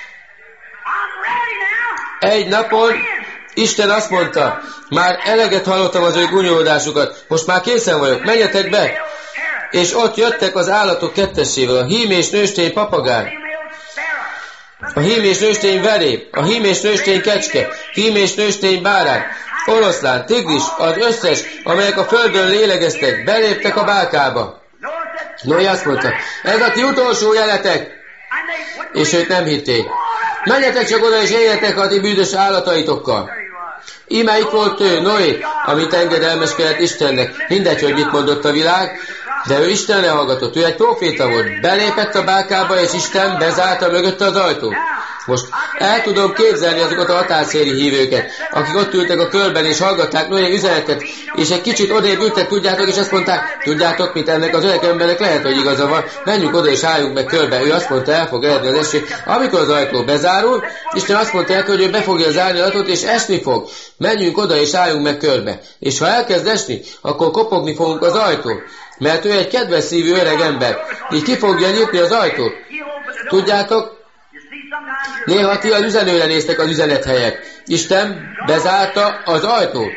Egy napon Isten azt mondta, már eleget hallottam az ő gúnyolódásukat, most már készen vagyok, menjetek be! És ott jöttek az állatok kettesével, a hím és nőstény papagáj, a hím és nőstény verép, a hím és nőstény kecske, hím és nőstény bárány, oroszlán, tigris, az összes, amelyek a földön lélegeztek, beléptek a bálkába. Noé azt mondta, ez a ti utolsó jeletek, és ők nem hitték. Menjetek csak oda, és éljetek a ti bűnös állataitokkal. Íme itt volt ő, Noé, amit engedelmeskedett Istennek. Mindegy, hogy mit mondott a világ, de ő Istenre hallgatott. Ő egy proféta volt. Belépett a bálkába, és Isten bezárta mögötte az ajtót. Most el tudom képzelni azokat a határszéli hívőket, akik ott ültek a körben, és hallgatták Noé üzenetet, és egy kicsit odébb ültek, tudjátok, és azt mondták, tudjátok, mit ennek az öreg embernek lehet, hogy igaza van, menjünk oda, és álljunk meg körbe. Ő azt mondta, el fog eredni az eső. Amikor az ajtó bezárul, Isten azt mondta el, hogy ő be fogja zárni az ajtót, és esni fog. Menjünk oda, és álljunk meg körbe. És ha elkezd esni, akkor kopogni fogunk az ajtón. Mert ő egy kedves szívű öreg ember. Így ki fogja nyitni az ajtót. Tudjátok, néha ti az üzenőre néztek az üzenet helyett. Isten bezárta az ajtót.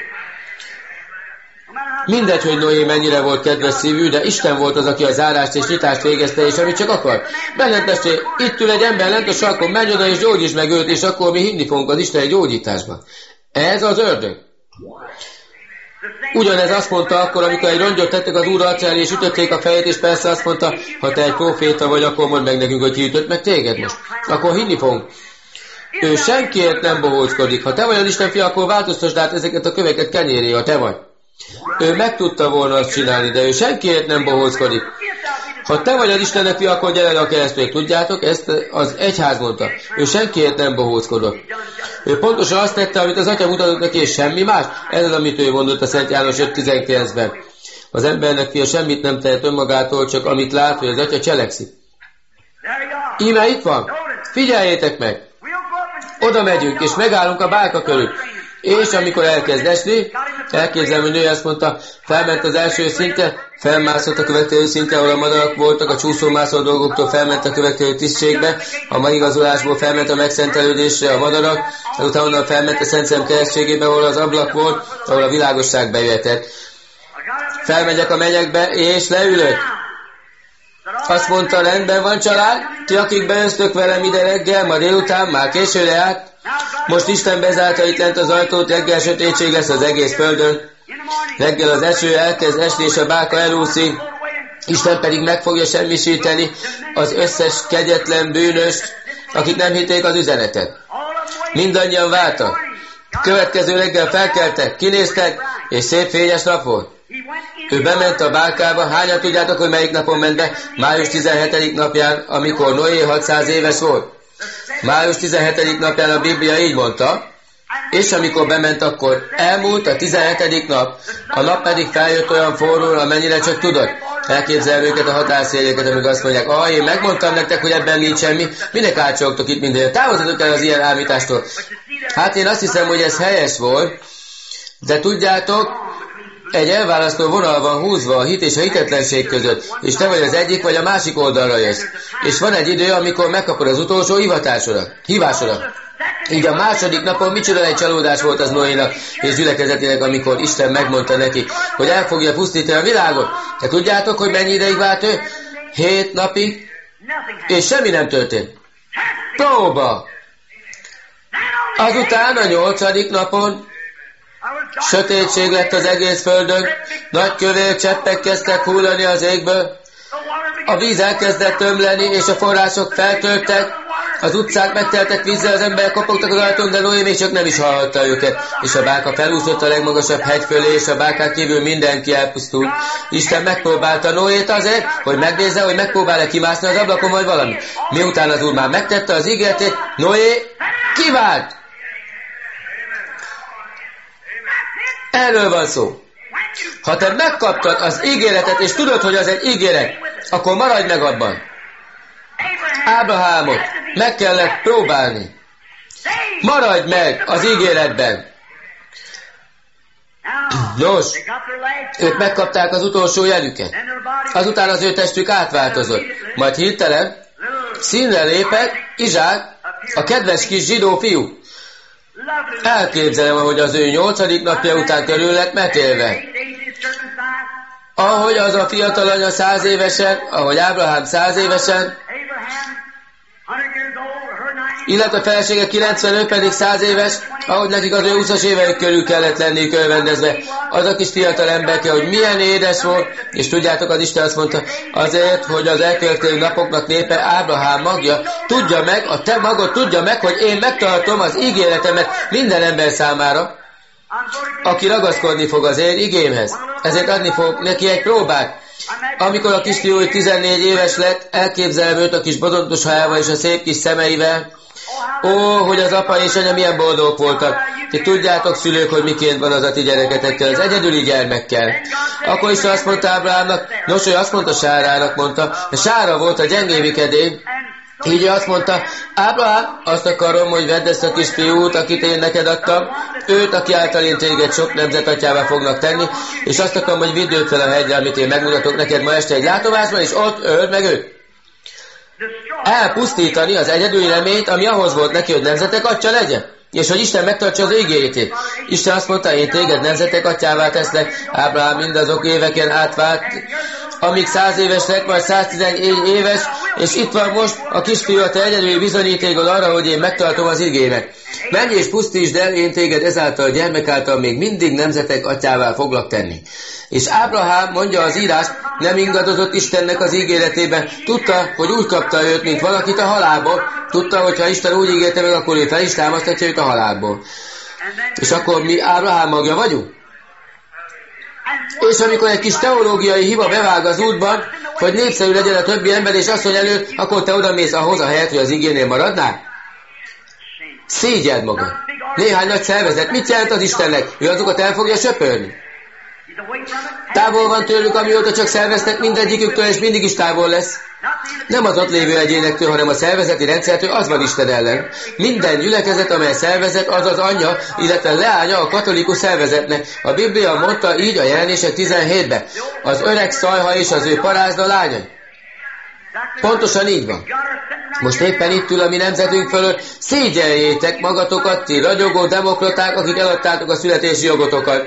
Mindegy, hogy Noé mennyire volt kedves szívű, de Isten volt az, aki a zárást és nyitást végezte, és amit csak akar. Benned testé, itt ül egy ember lent a sarkon, menj oda és gyógyítsd meg őt, és akkor mi hinni fogunk az isteni gyógyításban. Ez az ördög. Ugyanez azt mondta akkor, amikor egy rongyot tettek az Úr arcára, és ütötték a fejét, és persze azt mondta, ha te egy proféta vagy, akkor mondd meg nekünk, hogy ki ütött meg téged most. Akkor hinni fogunk. Ő senkiért nem bohóckodik. Ha te vagy az Isten fia, akkor változtasd át ezeket a köveket kenyéré, ha te vagy. Ő meg tudta volna azt csinálni, de ő senkiért nem bohóckodik. Ha te vagy az Istennek fia, akkor gyere le a keresztről. Tudjátok, ezt az egyház mondta. Ő senkiért nem bohóckodott. Ő pontosan azt tette, amit az atya mutatott neki, és semmi más. Ez az, amit ő mondott a Szent János 5.19-ben. Az embernek fia semmit nem tehet önmagától, csak amit lát, hogy az atya cselekszik. Íme itt van. Figyeljétek meg. Oda megyünk, és megállunk a bálka körül. És amikor elkezd esni, elképzelem, hogy nő azt mondta, felment az első szintre, felmászott a következő szintre, ahol a madarak voltak, a csúszómászó dolgoktól felment a következő tisztségbe, a maigazolásból felment a megszentelődésre a madarak, azután onnan felment a Szent Szem keresztségébe, ahol az ablak volt, ahol a világosság bejöhetett. Felmegyek a mennyekbe, és leülök. Azt mondta, rendben van család, ti akik beöztök velem ide reggel, ma délután, már későre át. Most Isten bezárta itt lent az ajtót, reggel sötétség lesz az egész földön. Reggel az eső elkezd esni, és a bálka elúszik. Isten pedig meg fogja semmisíteni az összes kegyetlen bűnöst, akik nem hitték az üzenetet. Mindannyian vártak. Következő reggel felkeltek, kinéztek, és szép fényes nap volt. Ő bement a bálkába. Hányan tudjátok, hogy melyik napon ment be? Május 17. napján, amikor Noé 600 éves volt. Május 17. napján a Biblia így mondta, és amikor bement, akkor elmúlt a 17. nap, a nap pedig feljött olyan forróra, amennyire csak tudod. Elképzelem őket a határszéléket, amíg azt mondják, én megmondtam nektek, hogy ebben nincs semmi, minek átcsogtok itt mindenre, távozzatok el az ilyen ámítástól. Hát én azt hiszem, hogy ez helyes volt, de tudjátok, egy elválasztó vonal van húzva a hit és a hitetlenség között, és te vagy az egyik vagy a másik oldalra jössz. És van egy idő, amikor megkapod az utolsó hívásodat. Így a második napon micsoda egy csalódás volt az Noénak és gyülekezetének, amikor Isten megmondta neki, hogy el fogja pusztítani a világot. De tudjátok, hogy mennyi ideig várt ő? 7 napig, és semmi nem történt. Próba! Azután a 8. napon sötétség lett az egész földön, nagy kövér cseppek kezdtek hullani az égből, a víz elkezdett ömleni, és a források feltörtek, az utcák megteltek vízzel, az emberek kopogtak az ajtón, de Noé még csak nem is hallotta őket, és a bálka felúszott a legmagasabb hegy fölé, és a bálkán kívül mindenki elpusztult. Isten megpróbálta Noét azért, hogy megnézze, hogy megpróbál-e kimászni az ablakon, vagy valami. Miután az Úr már megtette az ígéretét, Noé kivált! Erről van szó. Ha te megkaptad az ígéretet, és tudod, hogy az egy ígéret, akkor maradj meg abban. Ábrahámot meg kellett próbálni. Maradj meg az ígéretben. Nos, ők megkapták az utolsó jelüket. Azután az ő testük átváltozott. Majd hirtelen színre lépett Izsák, a kedves kis zsidó fiú. Elképzelem, hogy az ő 8. napja után körül lett metélve. Ahogy az a fiatal anya 100 évesen, ahogy Ábrahám 100 évesen, illetve a felesége 95 pedig 100 éves, ahogy nekik az ő 20-as éveik körül kellett lenniük örvendezve. Az a kis fiatal emberke, hogy milyen édes volt, és tudjátok, az Isten azt mondta, azért, hogy az elkövetkező napoknak népe Ábrahám magja, tudja meg, a te magod tudja meg, hogy én megtartom az ígéretemet minden ember számára, aki ragaszkodni fog az én igémhez. Ezért adni fog neki egy próbát. Amikor a kisfiú 14 éves lett, elképzelem őt a kis bodontos hajával és a szép kis szemeivel. Hogy az apa és anya milyen boldogok voltak. Ti tudjátok, szülők, hogy miként van az a ti gyereketekkel, az egyedüli gyermekkel. Akkor is azt mondta Ábrahámnak, nos, ő azt mondta Sárának, mondta, Sára volt a gyengébbik edény. Így azt mondta, Ábrahám, azt akarom, hogy vedd ezt a kisfiút, akit én neked adtam, őt, aki által én téged sok nemzet atyává fognak tenni, és azt akarom, hogy vidd őt fel a hegyre, amit én megmutatok neked ma este egy látomásban, és ott öld meg őt. Elpusztítani az egyedüli reményt, ami ahhoz volt neki, hogy nemzetek atya legyen, és hogy Isten megtartsa az ígéretét. Isten azt mondta, én téged nemzetek atyává teszlek. Ábrahám mindazok éveken átvált, amíg 100 éves lett, majd 111 éves, és itt van most a kisfiú, a te egyedüli bizonyítékod arra, hogy én megtartom az ígéret. Menj és pusztítsd el, én téged ezáltal gyermek által még mindig nemzetek atyává foglak tenni. És Ábrahám, mondja az írás, nem ingadozott Istennek az ígéretében. Tudta, hogy úgy kapta őt, mint valakit a halálból. Tudta, hogy ha Isten úgy ígérte meg, akkor ő fel is támasztatja őt a halálból. És akkor mi Ábrahám magja vagyunk? És amikor egy kis teológiai hiba bevág az útban, hogy népszerű legyen a többi ember és asszony előtt, akkor te odamész ahhoz a helyet, hogy az igénél maradnál? Szégyeld magad. Néhány nagy szervezet. Mit jelent az Istennek? Ő azokat el fogja söpörni? Távol van tőlük, amióta csak szerveztek, mindegyiküktől, és mindig is távol lesz. Nem az ott lévő egyénektől, hanem a szervezeti rendszertől, az van Isten ellen. Minden gyülekezet, amely szervezet, az az anyja, illetve leánya a katolikus szervezetnek. A Biblia mondta így a Jelenések 17-ben. Az öreg szajha és az ő parázna lánya. Pontosan így van. Most éppen itt ül a mi nemzetünk fölött. Szégyeljétek magatokat, ti ragyogó demokraták, akik eladtátok a születési jogotokat.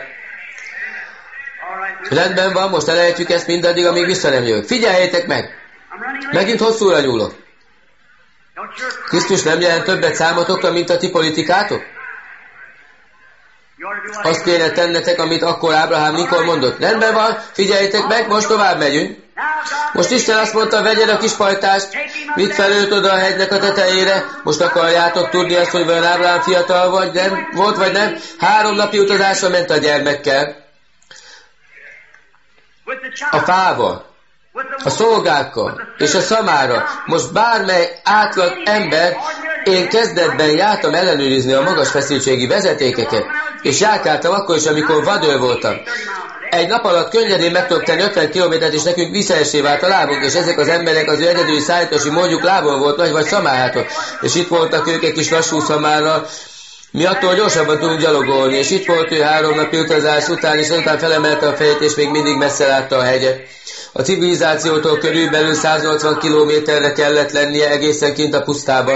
Rendben van, most elejtjük ezt mindaddig, amíg vissza nem jövök. Figyeljétek meg! Megint hosszúra nyúlok. Krisztus nem jelent többet számotokra, mint a ti politikátok? Azt kéne tennetek, amit akkor Abraham Lincoln mondott. Rendben van, figyeljétek meg, most tovább megyünk. Most Isten azt mondta, vegyed a kispajtást, vidd fel őt oda a hegynek a tetejére. Most akarjátok tudni azt, hogy vajon Abraham fiatal vagy, nem? Volt vagy nem? 3 napi utazásra ment a gyermekkel. A fával, a szolgákkal és a szamára. Most bármely átlag ember, én kezdetben jártam ellenőrizni a magas feszültségi vezetékeket, és járkáltam akkor is, amikor vadőr voltam. Egy nap alatt könnyedén meg tudok tenni 50 kilométert, és nekünk visszaesé vált a lábunk, és ezek az emberek az ő egyedüli szállítási mondjuk lábon volt nagy vagy szamárháton, és itt voltak ők egy kis lassú szamárral. Mi attól gyorsabban tudunk gyalogolni, és itt volt ő 3 napi utazás után, és azután felemelte a fejét, és még mindig messze látta a hegyet. A civilizációtól körülbelül 180 kilométerre kellett lennie egészen kint a pusztában.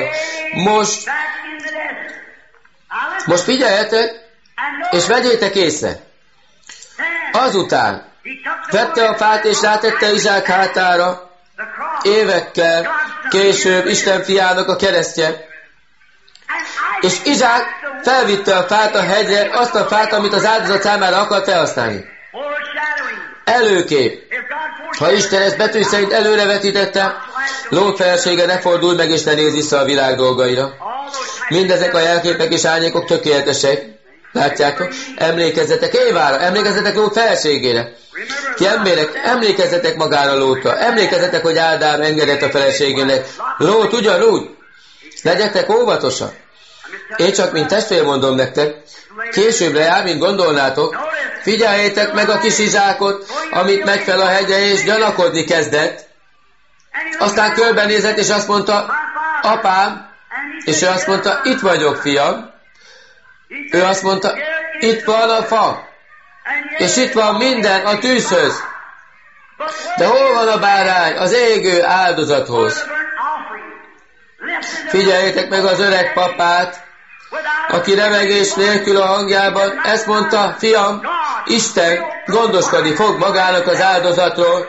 Most figyeljetek, és vegyétek észre. Azután vette a fát, és rátette Izsák hátára, évekkel később Isten fiának a keresztje. És Izsák felvitte a fát a hegyre, azt a fát, amit az áldozat számára akart felhasználni. Előkép. Ha Isten ezt betű szerint előrevetítette, Lót felesége ne fordul meg és ne néz vissza a világ dolgaira. Mindezek a jelképek és árnyékok tökéletesek. Látjátok? Emlékezzetek Évára, emlékezzetek Lót feleségére. Ti emberek, emlékezzetek magára Lótra. Emlékezzetek, hogy Ádám engedett a feleségének. Lót ugyanúgy. Legyetek óvatosak. Én csak mint testvér mondom nektek, későbbre jár, mint gondolnátok. Figyeljétek meg a kis Izsákot, amit megy fel a hegye, és gyanakodni kezdett. Aztán körbenézett, és azt mondta, apám, és ő azt mondta, itt vagyok, fiam. Ő azt mondta, itt van a fa, és itt van minden a tűzhöz. De hol van a bárány az égő áldozathoz? Figyeljétek meg az öreg papát, aki remegés nélkül a hangjában ezt mondta, fiam, Isten gondoskodni fog magának az áldozatról.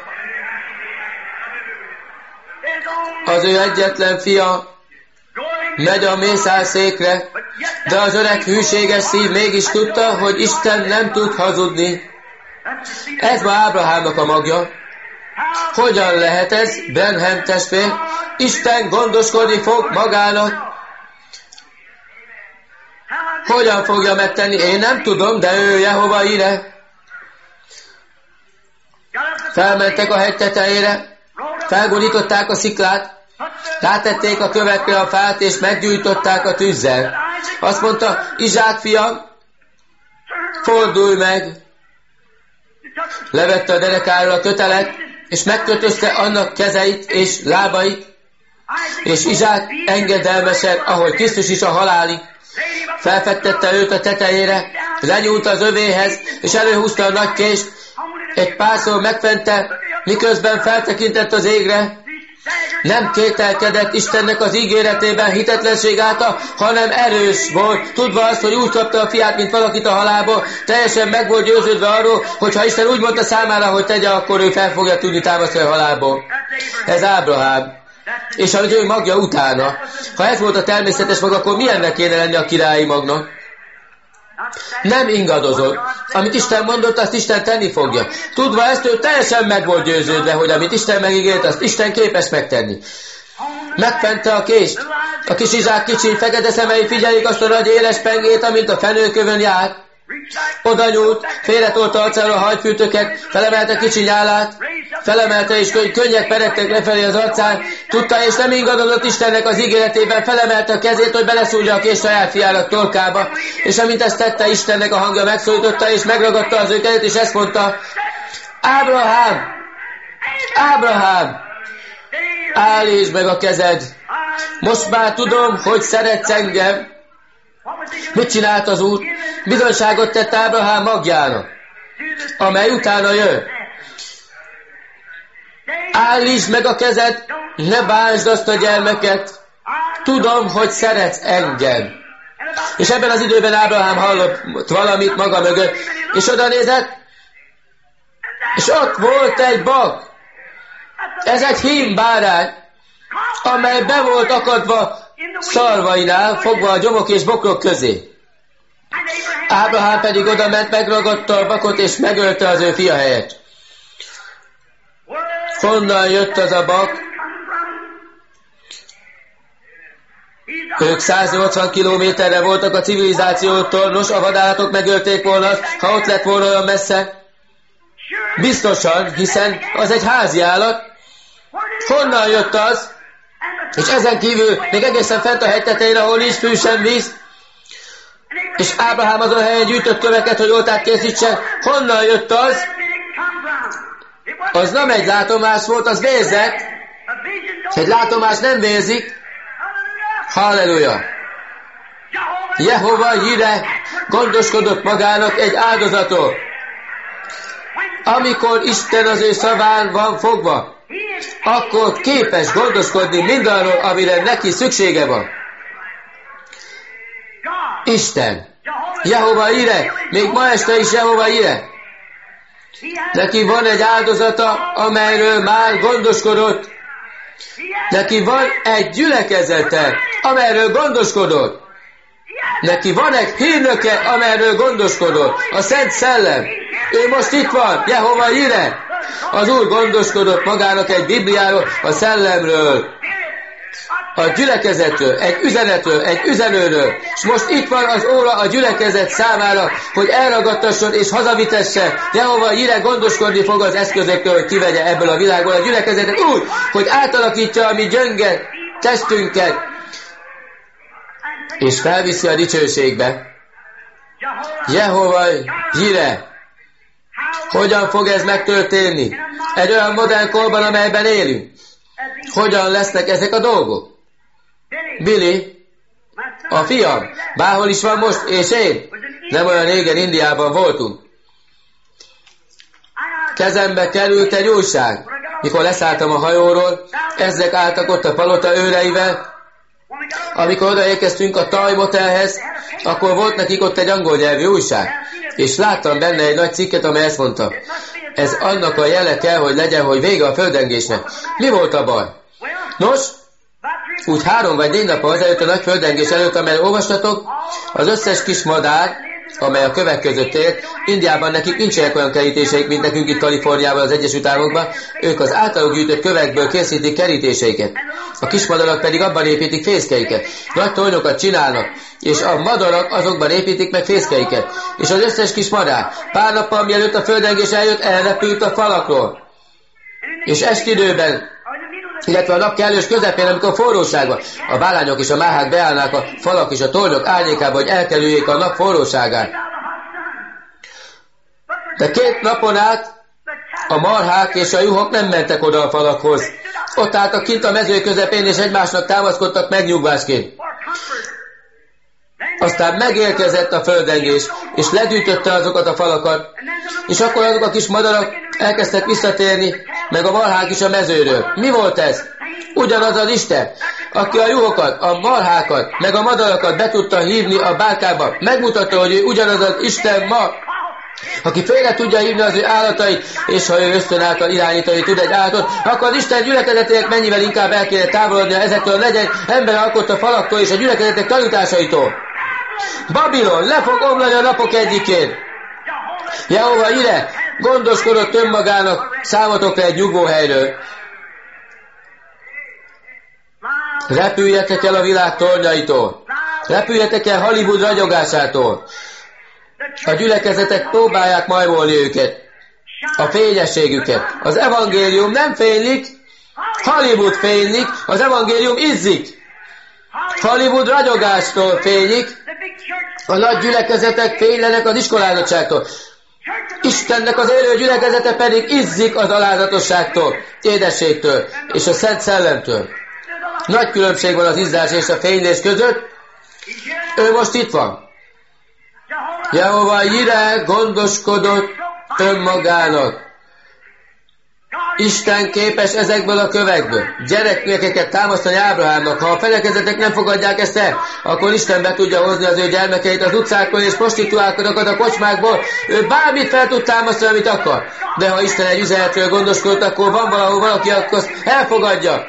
Az ő egyetlen fia megy a mészárszékre, de az öreg hűséges szív mégis tudta, hogy Isten nem tud hazudni. Ez ma Ábrahámnak a magja. Hogyan lehet ez, Branham testvér? Isten gondoskodni fog magának. Hogyan fogja megtenni? Én nem tudom, de ő Jehova íre. Felmentek a hegy tetejére, felgurították a sziklát, rátették a kövekre a fát, és meggyújtották a tűzzel. Azt mondta, Izsák fiam, fordulj meg. Levette a derekáról a kötelet, és megkötözte annak kezeit és lábait, és Izsák engedelmesen, ahogy Krisztus is a halálig, felfektette őt a tetejére, lenyúlt az övéhez, és előhúzta a nagy kést, egy párszor megfente, miközben feltekintett az égre, nem kételkedett Istennek az ígéretében hitetlenség által, hanem erős volt, tudva azt, hogy úgy kapta a fiát, mint valakit a halálból, teljesen meg volt győződve arról, hogy ha Isten úgy mondta számára, hogy tegye, akkor ő fel fogja tudni támasztani a halálból. Ez Ábrahám. és az ő magja utána. Ha ez volt a természetes mag, akkor milyennek kéne lenni a királyi magnak? Nem ingadozott. Amit Isten mondott, azt Isten tenni fogja. Tudva ezt, ő teljesen meg volt győződve, hogy amit Isten megígért, azt Isten képes megtenni. Megfente a kést. A kis Izsák kicsi, fekete szemei figyelik azt a nagy éles pengét, amint a fenőkövön járt. Oda nyúlt, félretolta arcára a hajfűtöket, felemelte kicsi nyálát, felemelte és könnyek peregtek lefelé az arcán, tudta és nem ingadozott Istennek az ígéretében, felemelte a kezét, hogy beleszúrja a kést saját fiának torkába, és amint ezt tette, Istennek a hangja megszólította, és megragadta az ő kezét, és ezt mondta: Ábrahám! Ábrahám! Állítsd meg a kezed! Most már tudom, hogy szeretsz engem. Mit csinált az Úr? Bizonyságot tett Ábrahám magjának, amely utána jön. Állítsd meg a kezed, ne bántsd azt a gyermeket. Tudom, hogy szeretsz engem. És ebben az időben Ábrahám hallott valamit maga mögött, és oda nézett, és ott volt egy bak. Ez egy hímbárány, amely be volt akadva szarvainál, fogva a gyomok és bokrok közé. Ábrahám pedig oda ment, megragadta a bakot, és megölte az ő fia helyett. Honnan jött az a bak? Ők 180 kilométerre voltak a civilizációtól, nos, a vadállatok megölték volna, ha ott lett volna olyan messze. Biztosan, hiszen az egy házi állat. Honnan jött az? És ezen kívül még egészen fent a hegy tetején, ahol nincs fű sem víz, és Ábrahám azon a helyen gyűjtött köveket, hogy oltárt készítsen. Honnan jött az? Az nem egy látomás volt, az vérzett. Egy látomás nem vérzik. Halleluja! Jehova Jire gondoskodott magának egy áldozatot. Amikor Isten az ő szaván van fogva, akkor képes gondoskodni mindarról, amire neki szüksége van. Isten, Jehova Jire, még ma este is Jehova Jire. Neki van egy áldozata, amelyről már gondoskodott. Neki van egy gyülekezete, amelyről gondoskodott. Neki van egy hírnöke, amelyről gondoskodott. A Szent Szellem. Ő most itt van, Jehova Jire. Az Úr gondoskodott magának egy Bibliáról, a Szellemről, a gyülekezetről, egy üzenetről, egy üzenőről. És most itt van az óra a gyülekezet számára, hogy elragadtasson és hazavitesse. Jehova Jire gondoskodni fog az eszközöktől, hogy kivegye ebből a világból a gyülekezetet úgy, hogy átalakítja a mi gyönge testünket, és felviszi a dicsőségbe. Jehova Jire. Hogyan fog ez megtörténni? Egy olyan modern korban, amelyben élünk. Hogyan lesznek ezek a dolgok? Billy, a fiam, bárhol is van most, és én? Nem olyan régen Indiában voltunk. Kezembe került egy újság. Mikor leszálltam a hajóról, ezek álltak ott a palota őreivel. Amikor odaérkeztünk a Taj Motelhez, akkor volt nekik ott egy angol nyelvű újság. És láttam benne egy nagy cikket, amely ezt mondta: ez annak a jele kell, hogy legyen, hogy vége a földrengésnek. Mi volt a baj? Nos, úgy 3 vagy 4 nap azelőtt, a nagy földrengés előtt, amelyet olvastatok, az összes kis madár, amely a kövek között élt, Indiában nekik nincsenek olyan kerítéseik, mint nekünk itt Kaliforniában, az Egyesült Államokban, ők az általuk gyűjtött kövekből készítik kerítéseiket. A kismadarak pedig abban építik fészkeiket. Nagy tornyokat csinálnak, és a madarak azokban építik meg fészkeiket. És az összes kis madár pár nappal mielőtt a földrengés eljött, elrepült a falakról. És estidőben, illetve a nap kellős közepén, amikor forróság van, a bálányok és a máhák beállnák a falak és a tornyok árnyékába, hogy elkerüljék a nap forróságát. De 2 napon át a marhák és a juhok nem mentek oda a falakhoz. Ott álltak kint a mező közepén, és egymásnak támaszkodtak megnyugvásként. Aztán megérkezett a földrengés, és ledűtötte azokat a falakat, és akkor azok a kis madarak elkezdtek visszatérni, meg a marhák is a mezőről. Mi volt ez? Ugyanaz az Isten, aki a juhokat, a marhákat, meg a madarakat be tudta hívni a bárkába. Megmutatta, hogy ő ugyanaz az Isten ma, Aki félre tudja hívni az ő állatait, és ha ő ösztön által irányítani tud egy állatot, akkor az Isten gyülekezetének mennyivel inkább el kéne távolodnia ezektől a legyen ember alkotta falaktól és a gyülekezetek tanításaitól. Babilon le fog omlani a napok egyikén. Jehova ide gondoskodott önmagának számotokra egy nyugvóhelyről. Repüljetek el a világ tornyaitól. Repüljetek el Hollywood ragyogásától. A gyülekezetek próbálják majmolni őket, a fényességüket. Az evangélium nem fénylik, Hollywood fénylik, az evangélium izzik. Hollywood ragyogástól fénylik, a nagy gyülekezetek fénylenek az iskolázottságtól. Istennek az élő gyülekezete pedig izzik az alázatosságtól, édességtől és a Szent Szellemtől. Nagy különbség van az izzás és a fénylés között. Ő most itt van. Jehova Jire gondoskodott önmagának. Isten képes ezekből a kövekből gyerekeket támasztani Ábrahámnak. Ha a felekezetek nem fogadják ezt el, akkor Isten be tudja hozni az ő gyermekeit az utcákból és prostituálkodokat a kocsmákból. Ő bármit fel tud támasztani, amit akar. De ha Isten egy üzenetről gondoskodott, akkor van valahol valaki, akkor elfogadja.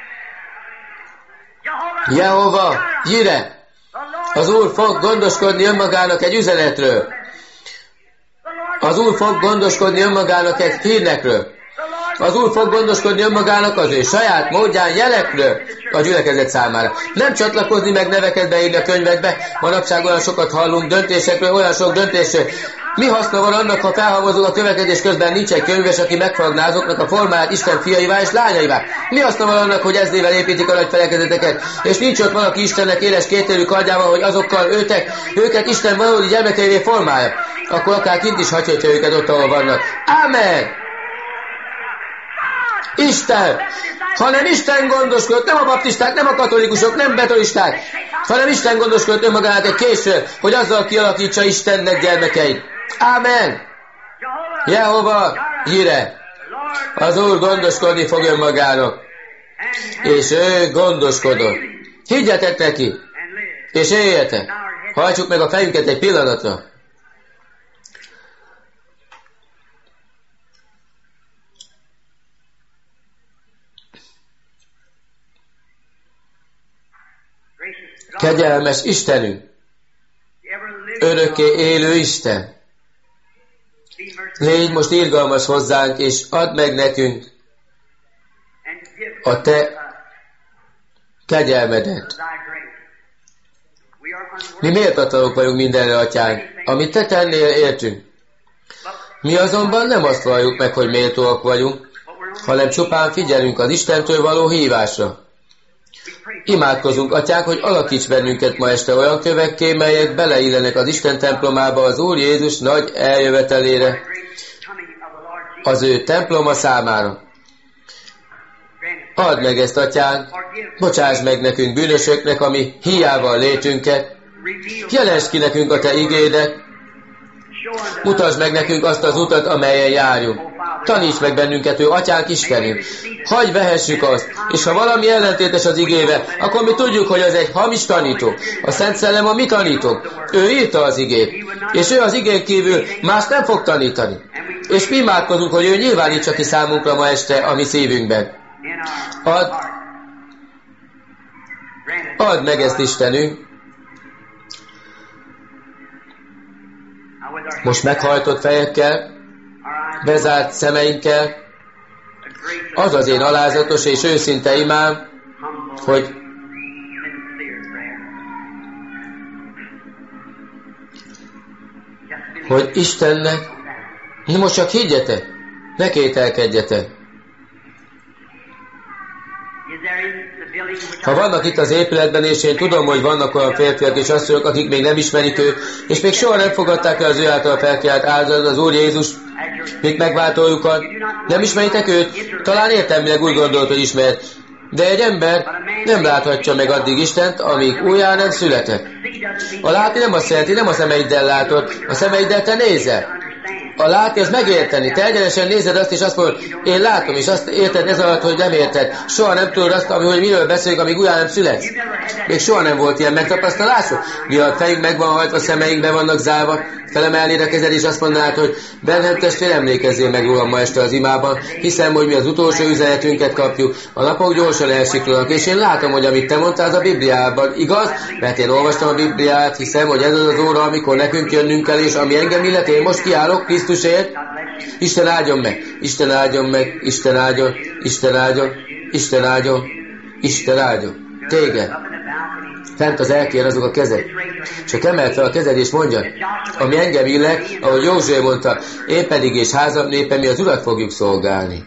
Jehova Jire. Az Úr fog gondoskodni önmagának egy üzenetről. Az Úr fog gondoskodni önmagának egy hírnekről. Az Úr fog gondoskodni önmagának az ő saját módján jelekről a gyülekezet számára. Nem csatlakozni meg neveket beírni a könyvekbe, manapság olyan sokat hallunk döntésekről, olyan sok döntésről. Mi haszna van annak, ha felhalmozunk a következés közben nincs egy könyves, aki megfogná azoknak a formáját Isten fiaivá és lányaivá? Mi haszna van annak, hogy ezrével építik a nagy felekezeteket, és nincs ott valaki Istennek éles kétélű kardjával, hogy azokkal őket Isten valódi gyermekeivé formálja? Akkor akár kint is hagyhatja őket ott, ahol vannak. Ámen! Isten! Hanem Isten gondoskodott, nem a baptisták, nem a katolikusok, nem betolisták, hanem Isten gondoskodott önmagának egy később, hogy azzal kialakítsa Istennek gyermekeit. Ámen! Jehova Jire! Az Úr gondoskodni fog önmagának. És ő gondoskodott. Higgyetek neki, és éljetek. Hajtsuk meg a fejünket egy pillanatra. Kegyelmes Istenünk, örökké élő Isten, légy most irgalmas hozzánk, és add meg nekünk a Te kegyelmedet. Mi méltatlanok vagyunk mindenre, Atyánk, amit Te tennél, értünk. Mi azonban nem azt valljuk meg, hogy méltóak vagyunk, hanem csupán figyelünk az Istentől való hívásra. Imádkozunk, Atyánk, hogy alakíts bennünket ma este olyan kövekké, melyek beleillenek az Isten templomába az Úr Jézus nagy eljövetelére, az ő temploma számára. Add meg ezt, Atyánk, bocsáss meg nekünk bűnösöknek, ami hiával létünket, jelensd ki nekünk a Te igédet, mutasd meg nekünk azt az utat, amelyen járjunk. Taníts meg bennünket, ő Atyánk Istenünk. Hagyj vehessük azt, és ha valami ellentétes az igével, akkor mi tudjuk, hogy az egy hamis tanító. A Szent Szellem a mi tanítónk. Ő írta az igét, és ő az igén kívül más nem fog tanítani. És mi imádkozunk, hogy ő nyilvánítsa ki számunkra ma este a mi szívünkben. Add meg ezt, Istenünk. Most meghajtott fejekkel, bezárt szemeinkkel, az az én alázatos és őszinte imám, hogy Istennek, most csak higgyetek, ne kételkedjetek. Ha vannak itt az épületben, és én tudom, hogy vannak olyan férfiak és asszonyok, akik még nem ismerik őt, és még soha nem fogadták el az ő által felkiált áldozatot, az Úr Jézus, még megváltójukat, nem ismeritek őt? Talán értelmileg úgy gondolt, hogy ismert. De egy ember nem láthatja meg addig Istent, amíg újjá nem született. A látni nem azt jelenti, nem a szemeiddel látod, a szemeiddel te nézel. A látni az megérteni. Te egyenesen nézed azt, és azt mondod, én látom, és azt érted ez alatt, hogy nem érted. Soha nem tudod azt, hogy miről beszélünk, amíg újra nem születsz. Még soha nem volt ilyen megtapasztalásod. Mi a fejünk meg van hajtva, szemeink be vannak zárva, felemelnéd a kezed, és azt mondanád, hogy Branham testvér, emlékezzél meg rólam ma este az imában, hiszem, hogy mi az utolsó üzenetünket kapjuk, a napok gyorsan elsiklanak, és én látom, hogy amit te mondtál, az a Bibliában igaz, mert én olvastam a Bibliát, hiszem, hogy ez az az óra, amikor nekünk jönnünk kell, és ami engem illet, én most kiállok Krisztusért. Isten áldjon meg, Isten áldjon meg, Isten áldjon, Isten áldjon, Isten áldjon, Isten áldjon. Téged. Fent az elkér azok a kezed. Csak emeld fel a kezed és mondja, ami engem illet, ahogy Józsué mondta, én pedig és házam népe, mi az Urat fogjuk szolgálni.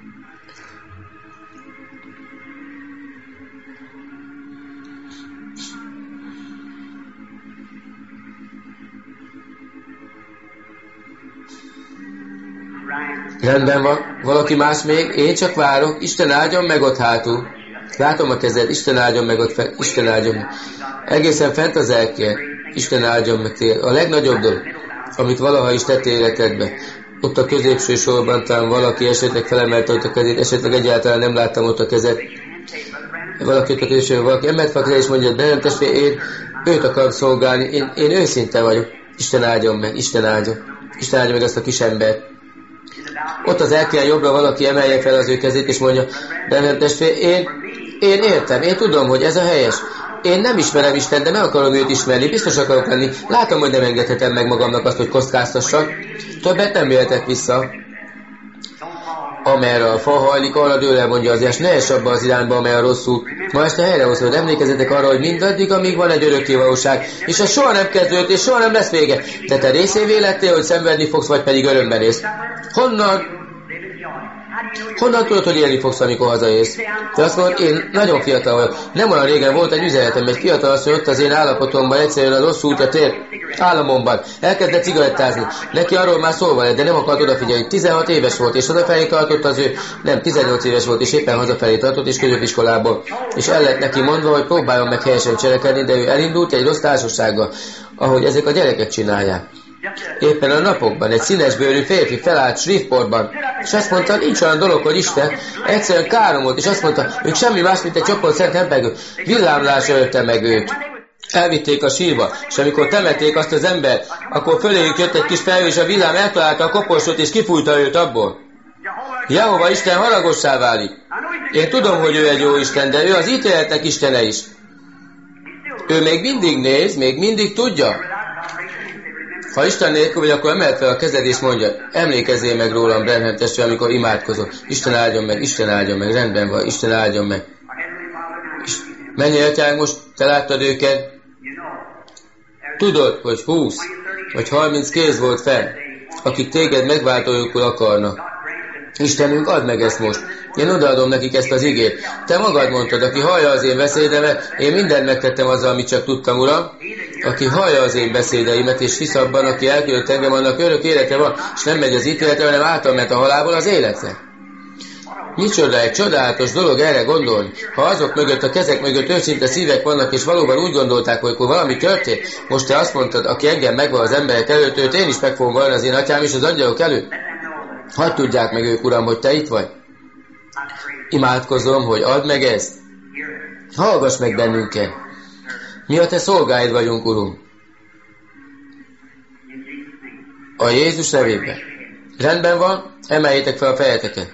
Rendben van, valaki más még, én csak várok, Isten áldjon meg ott hátul. Látom a kezed, Isten áldjon meg ott fel, Isten áldjon meg. Egészen fent az elkér, Isten áldjon meg téged. A legnagyobb dolog, amit valaha is tettél életedbe. Ott a középső sorban talán valaki esetleg felemelte ott a kezét, esetleg egyáltalán nem láttam ott a kezet. Valaki ott a középső, valaki emelt fel a kezét és mondja, de nem testvér, én őt akarom szolgálni, én őszinte vagyok. Isten áldjon meg, Isten áldjon. Isten áldjon meg ezt a kis embert. Ott az elkér jobbra valaki emelje fel az ő kezét és mondja, de nem testvér, én értem, én tudom, hogy ez a helyes. Én nem ismerem Isten, de meg akarom őt ismerni, biztos akarok lenni. Látom, hogy nem engedhetem meg magamnak azt, hogy kockáztassak. Többet nem jöhetek vissza. Amerre a fa hajlik, arra dőle, mondja az ilyes, ne ess abba az irányba, amely a rosszul. Ma este helyrehozod, emlékezzetek arra, hogy mindaddig, amíg van egy örökké valóság, és az soha nem kezdődött, és soha nem lesz vége. De te részévé lettél, hogy szenvedni fogsz, vagy pedig örömben élsz. Honnan tudod, hogy élni fogsz, amikor hazaérsz? Te azt mondod, én nagyon fiatal vagyok. Nem olyan régen volt egy üzenetem, egy fiatal azt, hogy ott az én állapotomban egyszerűen a rossz útra tér államomban. Elkezdett cigarettázni. Neki arról már szólva lett, de nem akart odafigyelni. 16 éves volt, és hazafelé tartott az ő, nem, 18 éves volt, és éppen hazafelé tartott, és középiskolából. És el lett neki mondva, hogy próbáljon meg helyesen cselekedni, de ő elindult egy rossz társasággal, ahogy ezek a gyerekek csinálják. Éppen a napokban egy színesbőrű férfi felállt Shreveport-ban, és azt mondta, nincs olyan dolog, hogy Isten, egyszerűen károm volt, és azt mondta, ők semmi más, mint egy csoport szent hempegő. Villámlás ölte meg őt. Elvitték a sírba, és amikor temették azt az embert, akkor föléjük jött egy kis felhő, és a villám eltalálta a koporsót, és kifújta őt abból. Jehova Isten haragossá válik. Én tudom, hogy ő egy jó Isten, de ő az ítéletek Istene is. Ő még mindig néz, még mindig tudja. Ha Isten nélkül vagy, akkor emeld fel a kezed és mondja, emlékezzél meg rólam, Branham testvér, amikor imádkozol. Isten áldjon meg, rendben van, Isten áldjon meg. Menj atyánk, most te láttad őket. Tudod, hogy 20 vagy 30 kéz volt fenn, akik téged megváltójukul akarnak. Istenünk, add meg ezt most. Én odaadom nekik ezt az igét. Te magad mondtad, aki hallja az én beszédemet, én mindent megtettem azzal, amit csak tudtam, Uram. Aki hallja az én beszédeimet, és hisz abban, aki elküldött engem, annak örök élete van, és nem megy az ítéletre, hanem által ment a halálból az életre. Micsoda egy csodálatos dolog erre gondolni. Ha azok mögött, a kezek mögött őszinte szívek vannak, és valóban úgy gondolták, hogy akkor valami történt, most te azt mondtad, aki engem megvan az emberek előtt, őt én is meg fogom vallani az én atyám és az angyalok előtt. Hadd tudják meg ők, Uram, hogy te itt vagy. Imádkozom, hogy add meg ezt. Hallgass meg bennünket. Mi a te szolgáid vagyunk, Urunk. A Jézus nevében. Rendben van, emeljétek fel a fejeteket.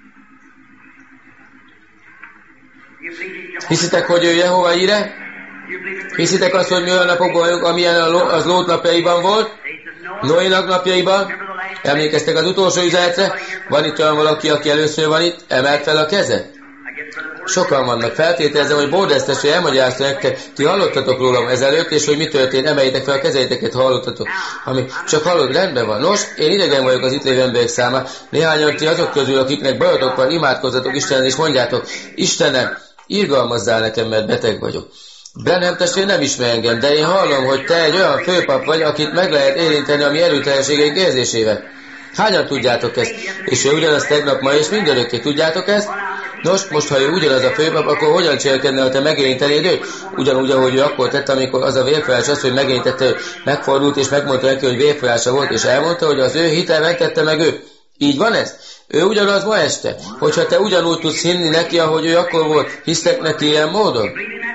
Hiszitek, hogy ő Jehova íre? Hiszitek azt, hogy mi olyan napokban vagyunk, amilyen az Lót napjaiban volt? Noénak napjaiban? Emlékeztek az utolsó üzenetre? Van itt olyan valaki, aki először van itt? Emelt fel a kezet? Sokan vannak. Feltételezem, hogy Bordesz testvér elmagyarázta nektek, ti hallottatok rólam ezelőtt, és hogy mi történt, emeljétek fel a kezeiteket, ha hallottatok. Ami csak hallott, rendben van. Nos, én idegen vagyok az itt lévő emberek számára. Néhányan ti azok közül, akiknek bajotok van, imádkozzatok Istenen, és mondjátok, Istenem, irgalmazzál nekem, mert beteg vagyok. Branham testvér nem ismer engem, de én hallom, hogy te egy olyan főpap vagy, akit meg lehet érinteni a mi erőtelenségeink érzésével. Hányan tudjátok ezt? És ő ugyanezt tegnap, ma és mindörökké tudjátok ezt? Nos, most ha ő ugyanaz a főpap, akkor hogyan cselekedne, ha te megérintenéd őt? Ugyanúgy, ahogy ő akkor tette, amikor az a vérfolyás az, hogy megérintette, hogy megfordult és megmondta neki, hogy vérfolyása volt, és elmondta, hogy az ő hitel megtette meg ő. Így van ez? Ő ugyanaz ma este. Hogyha te ugyanúgy tudsz hinni neki, ahogy ő akkor volt, hisztek neki ilyen módon?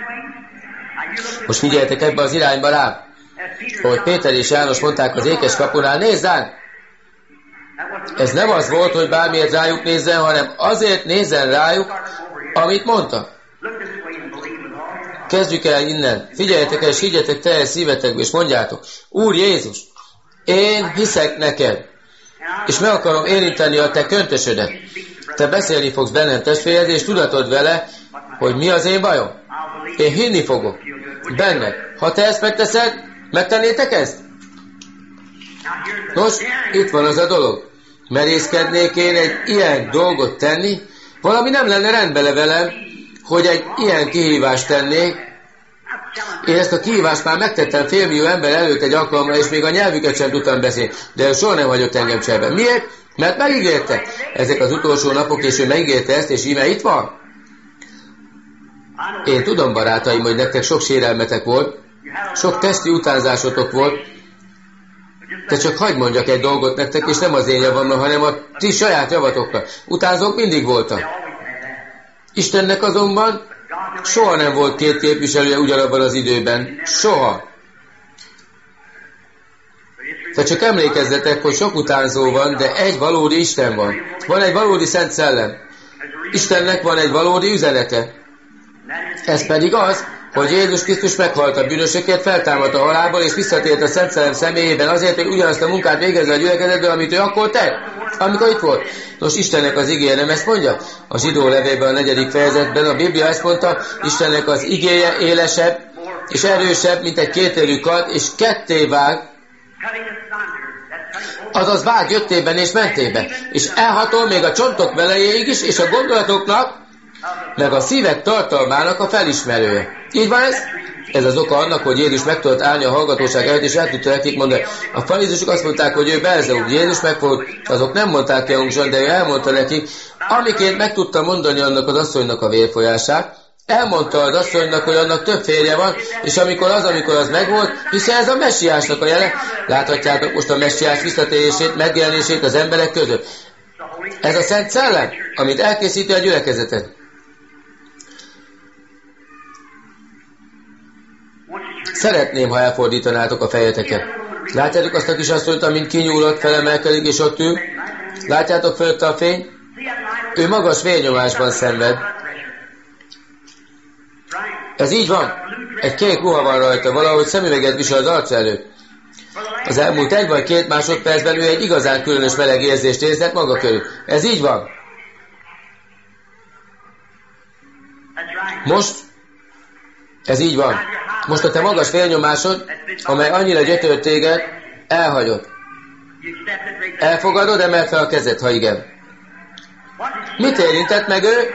Most figyeljetek ebbe az irányba rám. Ahogy Péter és János mondták az ékes kapunál, nézz ránk! Ez nem az volt, hogy bármiért rájuk nézzen, hanem azért nézzen rájuk, amit mondta. Kezdjük el innen. Figyeljetek el, és higgyetek teljes szívetekbe, és mondjátok, Úr Jézus, én hiszek neked, és meg akarom érinteni a te köntösödet. Te beszélni fogsz bennem, testvéred, és tudatod vele, hogy mi az én bajom. Én hinni fogok benned. Ha te ezt megteszed, megtennétek ezt? Nos, itt van az a dolog. Merészkednék én egy ilyen dolgot tenni, valami nem lenne rendben velem, hogy egy ilyen kihívást tennék. Én ezt a kihívást már megtettem félmillió ember előtt egy alkalommal, és még a nyelvüket sem tudtam beszélni, de ő soha nem hagyott engem cserben. Miért? Mert megígérte. Ezek az utolsó napok, és ő megígérte ezt, és íme itt van. Én tudom, barátaim, hogy nektek sok sérelmetek volt, sok testi utánzásotok volt, de csak hagyd mondjak egy dolgot nektek, és nem az én javamra, hanem a ti saját javatokra. Utánzók mindig voltak. Istennek azonban soha nem volt két képviselője ugyanabban az időben. Soha. De csak emlékezzetek, hogy sok utánzó van, de egy valódi Isten van. Van egy valódi Szent Szellem. Istennek van egy valódi üzenete. Ez pedig az, hogy Jézus Krisztus meghalt a bűnösökért, feltámadt a halálból, és visszatért a Szent Szellem személyében azért, hogy ugyanazt a munkát végezze a gyülekezetben, amit ő akkor tett, amikor itt volt. Nos, Istennek az igéje nem ezt mondja? A Zsidó levélben a 4. fejezetben a Biblia ezt mondta, Istennek az igéje élesebb és erősebb, mint egy kétélű kard, és ketté vág, azaz vág jöttében és mentében, és elhatol még a csontok velejéig is, és a gondolatoknak, meg a szívek tartalmának a felismerője. Így van ez? Ez az oka annak, hogy Jézus meg tudott állni a hallgatóság előtt, és el tudta nekik mondani. A farizusok azt mondták, hogy ő Belzebub. Jézus megfogott, azok nem mondták ki hangosan, de ő elmondta nekik, amiként meg tudta mondani annak az asszonynak a vérfolyását, elmondta az asszonynak, hogy annak több férje van, és amikor az megvolt, hiszen ez a messiásnak a jele, láthatjátok most a messiás visszatérését, megjelenését az emberek között. Ez a Szent Szellem, amit elkészíti a gyülekezetet. Szeretném, ha elfordítanátok a fejeteket. Látjátok azt a kis asszonyt, amint kinyúlott, felemelkedik, és ott ül? Látjátok fölötte a fény? Ő magas vérnyomásban szenved. Ez így van. Egy kék ruha van rajta, valahogy szemüveget visel az arca előtt. Az elmúlt 1 vagy 2 másodpercben ő egy igazán különös meleg érzést érzett maga körül. Ez így van. Most ez így van. Most a te magas vérnyomásod, amely annyira gyötört téged, elhagyott. Elfogadod, emeld fel a kezed, ha igen. Mit érintett meg ő?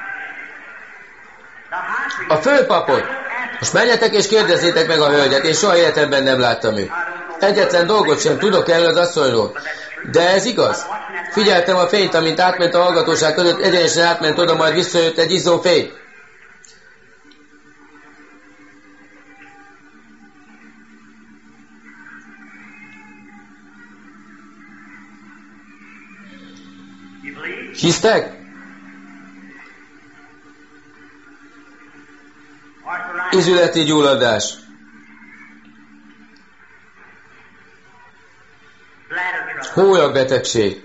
A főpapot. Most menjetek és kérdezzétek meg a hölgyet, én soha életemben nem láttam őt. Egyetlen dolgot sem tudok erről az asszonyról. De ez igaz. Figyeltem a fényt, amint átment a hallgatóság között, egyenesen átment oda, majd visszajött egy izzó fény. Hisztek? Izületi gyulladás. Hólyagbetegség.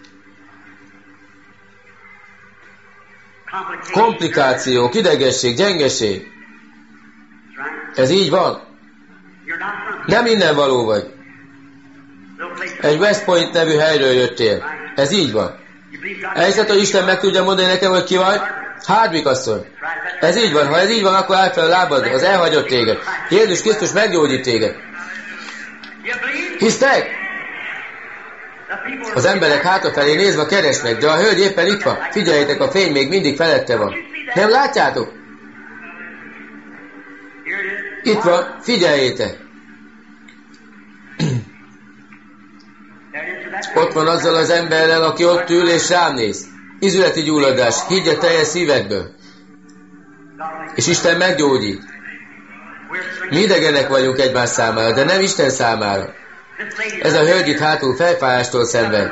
Komplikációk, idegesség, gyengeség. Ez így van. Nem innen való vagy. Egy West Point nevű helyről jöttél. Ez így van. Elhiszed, hogy Isten meg tudja mondani nekem, hogy ki vagy? Hardwick asszony. Ez így van. Ha ez így van, akkor állj fel a lábad. Az elhagyott téged. Jézus Krisztus meggyógyít téged. Hisztek? Az emberek hátrafelé nézve keresnek, de a hölgy éppen itt van. Figyeljétek, a fény még mindig felette van. Nem látjátok? Itt van, figyeljétek. Ott van azzal az emberrel, aki ott ül és rám néz. izületi gyulladás, higgye teljes szívedből. És Isten meggyógyít. Mi idegenek vagyunk egymás számára, de nem Isten számára. Ez a hölgy itt hátul fejfájástól szenved.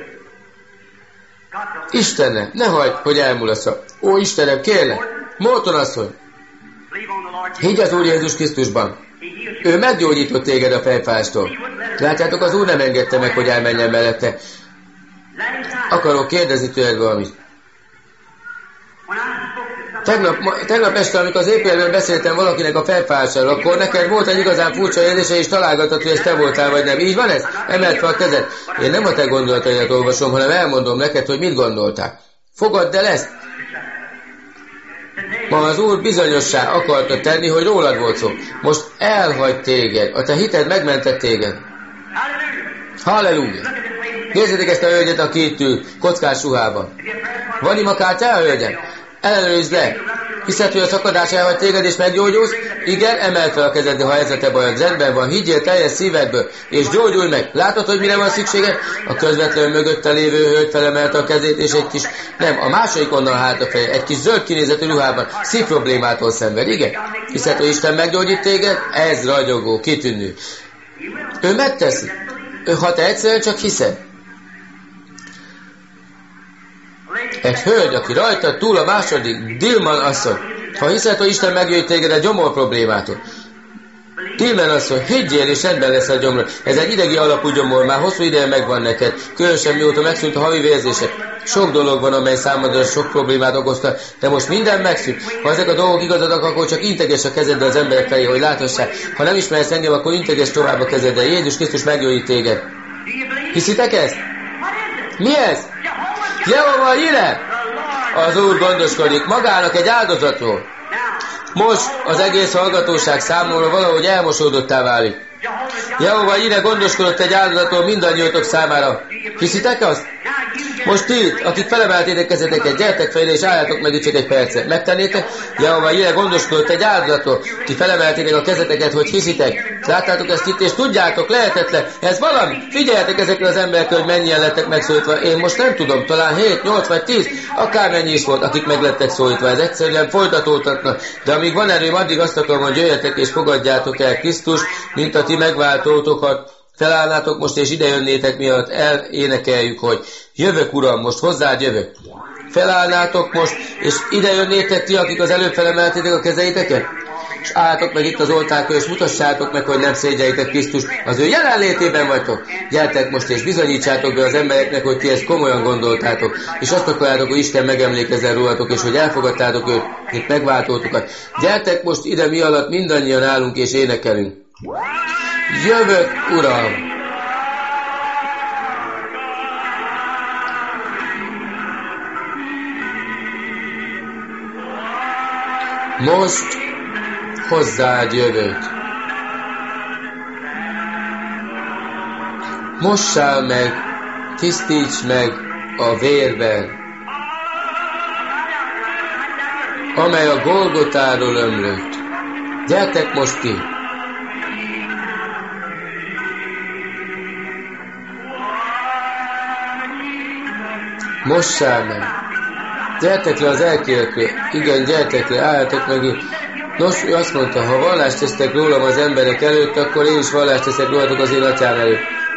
Istenem, ne hagyd, hogy elmulassza. Ó, Istenem, kérlek, Morton asszony, higgy az Úr Jézus Krisztusban. Ő meggyógyított téged a fejfájástól. Látjátok, az Úr nem engedte meg, hogy elmenjen mellette. Akarok kérdezni tőled valamit. Tegnap este, amikor az épületben beszéltem valakinek a felfájásáról, akkor neked volt egy igazán furcsa érzése, és találgatod, hogy ez te voltál, vagy nem. Így van ez? Emeld fel a kezed. Én nem a te gondolataidat olvasom, hanem elmondom neked, hogy mit gondoltál. Fogadd el ezt! Ma az Úr bizonyossá akarta tenni, hogy rólad volt szó. Most elhagy téged. A te hited megmentett téged. Halleluja! Nézzétek ezt a hölgyet, aki itt ül, kockás ruhában. Van imakártya a hölgyet? Ellenőrizd le. Hiszed, hogy a szakadás elhagy téged és meggyógyulsz? Igen, emeld fel a kezed, de ha ez a te bajod, rendben van, higgyél teljes szívedből, és gyógyulj meg. Látod, hogy mire van szükséged? A közvetlenül mögötte lévő hölgy felemelte a kezét, és egy kis, nem, a második onnan hátrafeje, egy kis zöld kinézetű ruhában, szívproblémától szenved, igen? Hiszed, hogy Isten meggyógyít téged? Ez ragyogó, kitűnő. Ő megteszi. Ha te egyszerűen csak hiszed. Egy hölgy, aki rajta túl a második, Dillman asszony, ha hiszed, hogy Isten meggyógyít téged a gyomor problémától. Dillman asszony, higgyél, és rendben lesz a gyomor. Ez egy idegi alapú gyomor, már hosszú ideje megvan neked, különösen mióta megszűnt a havi vérzések. Sok dolog van, amely számodra sok problémát okozta, de most minden megszűnt. Ha ezek a dolgok igazadak, akkor csak integes a kezeddel az emberek felé, hogy láthassák. Ha nem ismersz engem, akkor integes tovább a kezeddel. Jézus Krisztus meggyógyít téged. Hiszitek ezt? Mi ez? Jehova Jire! Az Úr gondoskodik magának egy áldozatról. Most az egész hallgatóság számomra valahogy elmosódottá válik. Jehova Jire gondoskodott egy áldozatról mindannyiótok számára. Hiszitek azt? Most ti, akik felemeltétek kezeteket, gyertek fel és álljátok meg itt csak egy percet. Megtennétek? Jehova Jire gondoskodott egy áldozatról. Ti felemeltétek a kezeteket, hogy hiszitek. Láttátok ezt itt, és tudjátok, lehetetlen. Ez valami. Figyeljetek ezekre az emberekre, hogy mennyien lettek megszólítva. Én most nem tudom, talán 7, 8 vagy 10, akármennyi is volt, akik meg lettek szólítva. Ez egyszerűen folytatódhatna. De amíg van erőm, addig azt akarom, hogy jöjjetek és fogadjátok el Krisztus, mint a ti megváltótokat. Felállnátok most, és idejönnétek, miatt elénekeljük, hogy jövök, Uram, most hozzád jövök. Felállnátok most, és idejönnétek ti, akik az előbb felemeltétek a kezeiteket, és álltok meg itt az oltárkör, és mutassátok meg, hogy nem szégyellitek Krisztust, az ő jelenlétében vagytok. Gyertek most, és bizonyítsátok be az embereknek, hogy ti ezt komolyan gondoltátok, és azt akarjátok, hogy Isten megemlékezzen rólatok, és hogy elfogadtátok őt, mint megváltótokat. Gyertek most ide, mi alatt mindannyian állunk, és énekelünk. Jövök, Uram! Most hozzád jövök. Mossál meg, tisztíts meg a vérben, amely a Golgotáról ömlött. Gyertek most ki! Mossál meg! Gyertek le az elkélekről! Igen, gyertek le, álljatok meg itt! Nos, ő azt mondta, ha vallást tesztek rólam az emberek előtt, akkor én is vallást teszek rólatok az én atyám előtt.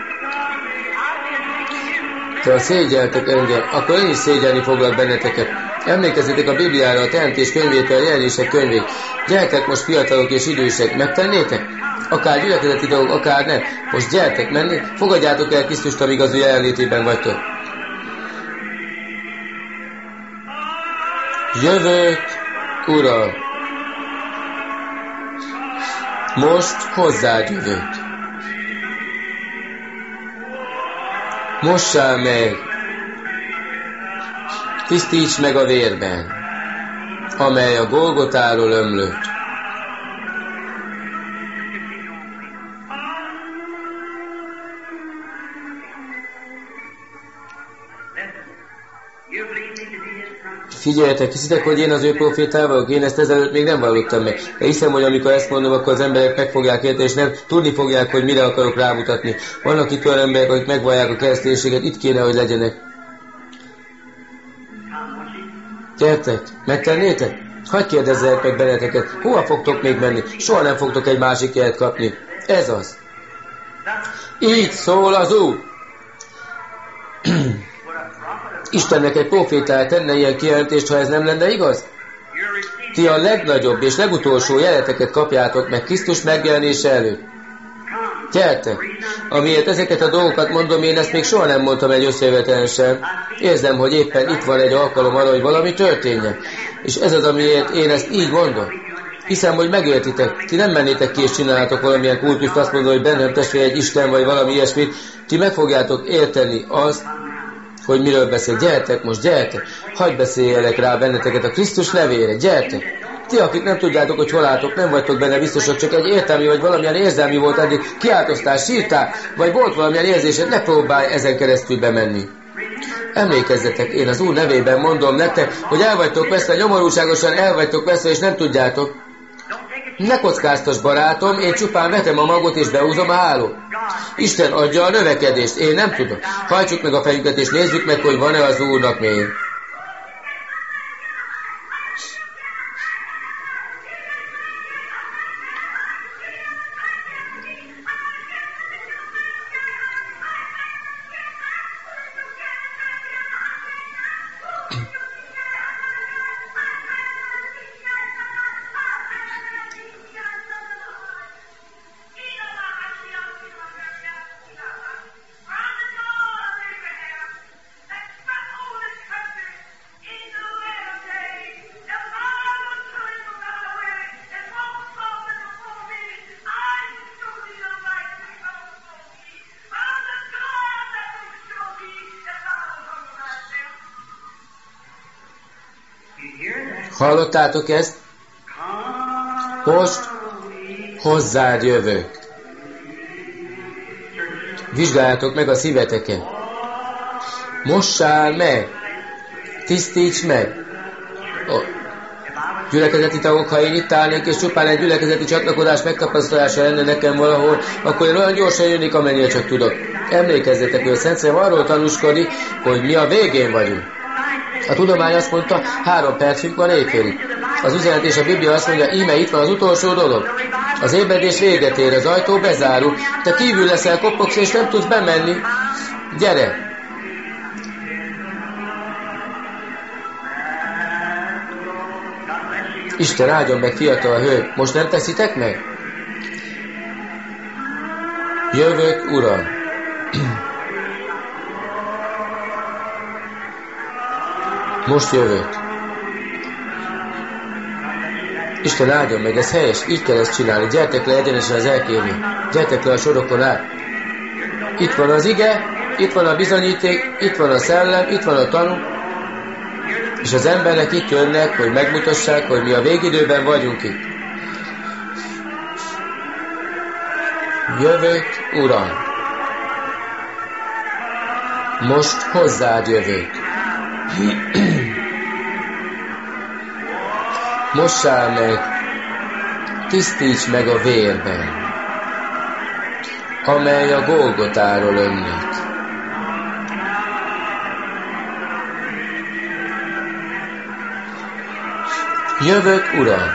De ha szégyeltek engem, akkor én is szégyelni foglak benneteket. Emlékezzetek a Bibliára, a Teremtés könyvétől, a Jelenések könyvét. Gyertek most fiatalok és idősek, megtennétek? Akár gyülekezeti dolgok, akár nem. Most gyertek menni, fogadjátok el Krisztust, amíg az ő jelenlétében vagytok. Jövök, Uram! Most hozzád jövök. Mossál meg, tisztíts meg a vérben, amely a Golgotáról ömlött. Figyeljetek, hiszitek, hogy én az ő profétával vagyok? Én ezt ezelőtt még nem vallottam meg. De hiszem, hogy amikor ezt mondom, akkor az emberek meg fogják érteni, és nem tudni fogják, hogy mire akarok rámutatni. Vannak itt olyan emberek, akik megvallják a kereszténységet, itt kéne, hogy legyenek. Gyertek, megtennétek? Hadd kérdezzelek meg benneteket, hova fogtok még menni? Soha nem fogtok egy másik jelet kapni. Ez az. Így szól az Úr. Istennek egy profétája tenne ilyen kijelentést, ha ez nem lenne igaz? Ti a legnagyobb és legutolsó jeleteket kapjátok meg Krisztus megjelenése előtt. Gyertek! Amiért ezeket a dolgokat mondom, én ezt még soha nem mondtam egy összejövetelen sem. Érzem, hogy éppen itt van egy alkalom arra, hogy valami történjen. És ez az, amiért én ezt így mondom. Hiszem, hogy megértitek. Ti nem mennétek ki és csináltok valamilyen kultuszt, azt mondom, hogy bennem testvér egy Isten, vagy valami ilyesmit. Ti meg fogjátok érteni azt, hogy miről beszél. Gyertek most, gyertek! Hadd beszéljelek rá benneteket a Krisztus nevére. Gyertek! Ti, akik nem tudjátok, hogy hol álltok, nem vagytok benne biztosak, csak egy értelmi vagy valamilyen érzelmi volt eddig, kiáltoztál, sírtál, vagy volt valamilyen érzésed, ne próbálj ezen keresztül bemenni. Emlékezzetek, én az Úr nevében mondom nektek, hogy el vagytok veszve, nyomorúságosan el vagytok veszve, és nem tudjátok. Ne kockáztas, barátom, én csupán vetem a magot és behúzom a hálót. Isten adja a növekedést, én nem tudom. Hajtsuk meg a fejünket és nézzük meg, hogy van-e az Úrnak még. Hallottátok ezt? Most hozzád jövök. Vizsgáljátok meg a szíveteket. Mossál meg. Tisztíts meg. Gyülekezeti tagok, ha én itt állnék, és csupán egy gyülekezeti csatlakozás megtapasztalása lenne nekem valahol, akkor én olyan gyorsan jönnék, amennyire csak tudok. Emlékezzetek, hogy a Szent Szellem arról tanúskodik, hogy mi a végén vagyunk. A tudomány azt mondta, 3 percünk van éjfélig. Az üzenet és a Biblia azt mondja, íme itt van az utolsó dolog. Az ébredés véget ér, az ajtó bezárul. Te kívül leszel, kopogsz és nem tudsz bemenni. Gyere! Isten áldjon meg, fiatal hölgy. Most nem teszitek meg? Jövök, Uram. Most jövök. Isten áldjon meg, ez helyes, így kell ezt csinálni. Gyertek le egyenesen az elkérni. Gyertek le a sorokon át. Itt van az ige, itt van a bizonyíték, itt van a szellem, itt van a tanú. És az emberek itt jönnek, hogy megmutassák, hogy mi a végidőben vagyunk itt. Jövök, Uram. Most hozzád jövök. Mossál meg, tisztíts meg a vérben, amely a Golgotáról ömlött. Jövök, Uram!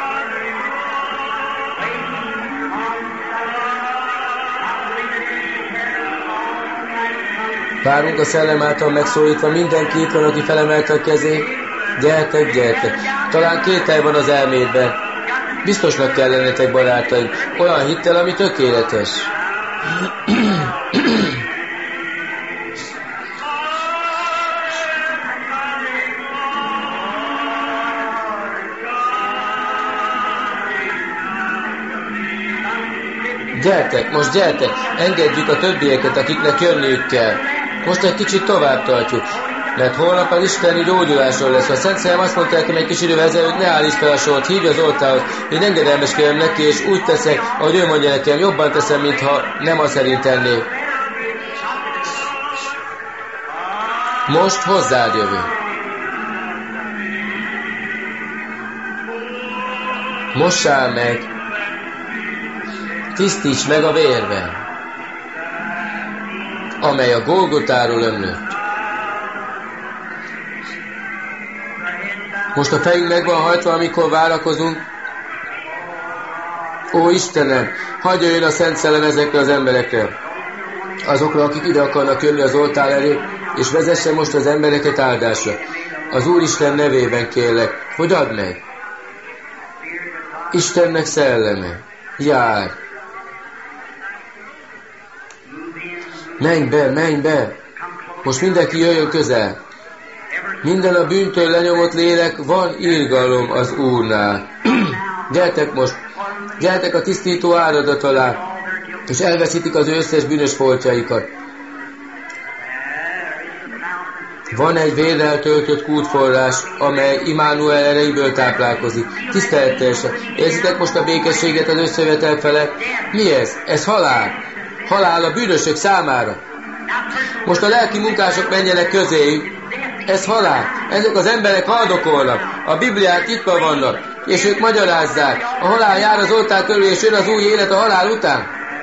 Várunk a szellem által megszólítva, mindenki itt van, aki felemelte a kezét. Gyertek, gyertek! Talán kételj van az elmédben. Biztosnak kell lennetek, barátaim. Olyan hittel, ami tökéletes. Gyertek, most gyertek! Engedjük a többieket, akiknek jönniük kell. Most egy kicsit tovább tartjuk. Mert holnap az isteni gyógyulásról lesz. A Szent Szellem azt mondta nekem egy kis idővel ezelőtt, ne állíts fel a sort, hívj az oltához. Én engedelmeskedem neki, és úgy teszek, ahogy ő mondja nekem, jobban teszem, mintha nem azt szerint tennék. Most hozzád jövök. Mossál meg, tisztíts meg a vérben, amely a Golgotáról ömlött. Most a fejünk meg van hajtva, amikor várakozunk. Ó Istenem, hagyj jöjjön a Szent Szellem ezekre az emberekre. Azokra, akik ide akarnak jönni az oltár elé, és vezesse most az embereket áldásra. Az Úristen nevében kérlek, hogy add meg. Istennek szelleme, jár. Menj be, menj be. Most mindenki jöjjön közel. Minden a bűntől lenyomott lélek, van irgalom az Úrnál. Gyertek most, gyertek a tisztító áradat alá, és elveszítik az ő összes bűnös foltjaikat. Van egy vérrel töltött kútforrás, amely Immanuel erejéből táplálkozik. Tiszteletteljesen. Érzitek most a békességet az összejövetel felett? Mi ez? Ez halál. Halál a bűnösök számára. Most a lelki munkások menjenek közéjük. Ez halál. Ezek az emberek haldokolnak. A Bibliák nyitva vannak, és ők magyarázzák. A halál jár az oltár körül, és jön az új élet a halál után.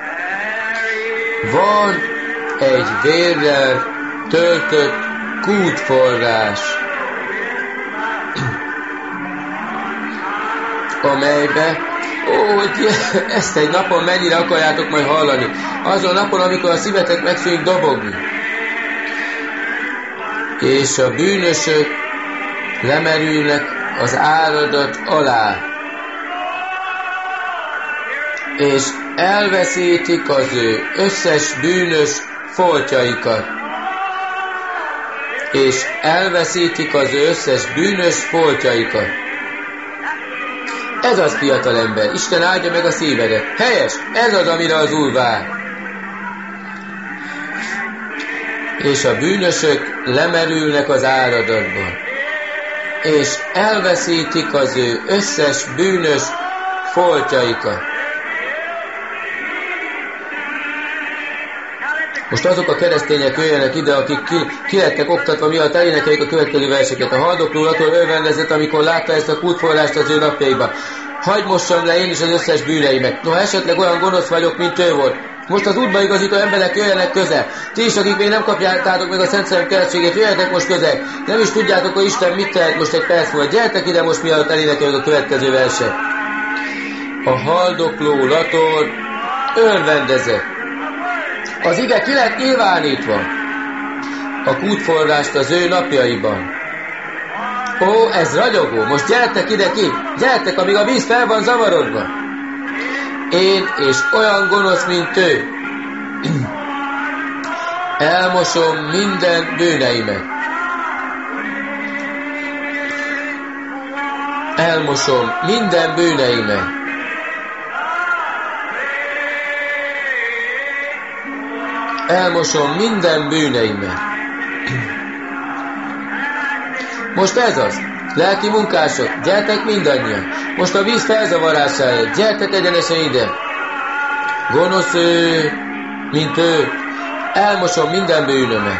Van egy vérrel töltött kútforrás, amelybe, hogy ezt egy napon mennyire akarjátok majd hallani. Azon napon, amikor a szívetek meg fogjuk dobogni. És a bűnösök lemerülnek az áradat alá. És elveszítik az ő összes bűnös foltjaikat. És elveszítik az ő összes bűnös foltjaikat. Ez az, fiatalember. Isten áldja meg a szívedet. Helyes, ez az, amire az Úr vár. És a bűnösök lemerülnek az áradatban. És elveszítik az ő összes bűnös foltjaikat. Most azok a keresztények jöjjenek ide, akik ki lettek oktatva, miatt elénekeljék a következő verseket. A haldokló attól örvendezett, amikor látta ezt a kútforrást az ő napjaiban. Hagy mossam le én is az összes bűneimet. Noha esetleg olyan gonosz vagyok, mint ő volt. Most az útba igazító emberek jöjjenek közel. Ti is, akik még nem kapjátok meg a Szent Szellem keresztségét, jöjjetek most közel. Nem is tudjátok, hogy Isten mit tehet most egy perc múlva. Gyertek ide most, mielőtt elénekeljük a következő verset. A haldokló lator örvendezett. Az ige ki lett nyilvánítva. A kútforrást az ő napjaiban. Ó, ez ragyogó. Most gyertek ide ki. Gyertek, amíg a víz fel van zavarodva. Én és olyan gonosz, mint ő. Elmosom minden bűneimet. Elmosom minden bűneimet. Elmosom minden bűneimet. Most ez az. Lelki munkások, gyertek mindannyian. Most a víz felzavarásáért, gyertek egyenesen ide. Gonosz ő, mint ő, elmosom minden bűnömet.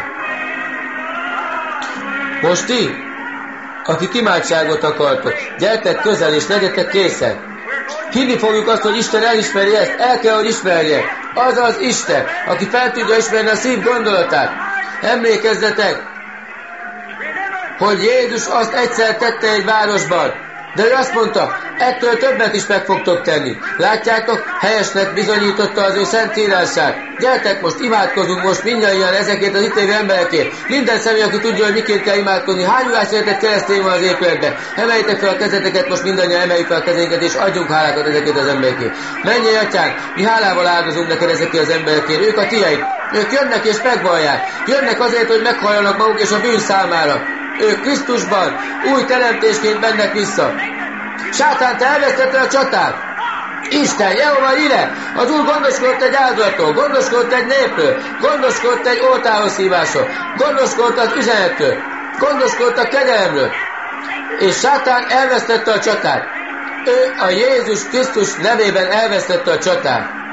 Most ti, akik imádságot akartok, gyertek közel és legyetek készen. Hinni fogjuk azt, hogy Isten elismeri ezt, el kell, hogy ismerje. Az az Isten, aki fel tudja ismerni a szív gondolatát. Emlékezzetek, hogy Jézus azt egyszer tette egy városban, de ő azt mondta, ettől többet is meg fogtok tenni. Látjátok, helyesnek bizonyította az ő szentírását. Gyertek most, imádkozunk most mindannyian ezekért az itt lévő emberekért. Minden személy, aki tudja, hogy miként kell imádkozni. Hányulás szeretett keresztény van az épületben. Emeljétek fel a kezeteket, most mindannyian emeljük fel a kezénket, és adjunk hálákat ezekért az emberekért. Menj, Atyánk, mi hálával áldozunk neked ezekért az emberekért. Ők a tiéd. Ők jönnek és megvallják. Jönnek azért, hogy meghalljanak maguk és a bűn számára. Ők Krisztusban új teremtésként mennek vissza. Sátán, te elvesztetted a csatát. Isten, Jehova ide! Az Úr gondoskodott egy áldozatról, gondoskodott egy népről, gondoskodott egy oltárhoz hívásról, gondoskodott az üzenettől, gondoskodott a kegyelemről. És Sátán elvesztette a csatát. Ő a Jézus Krisztus nevében elvesztette a csatát.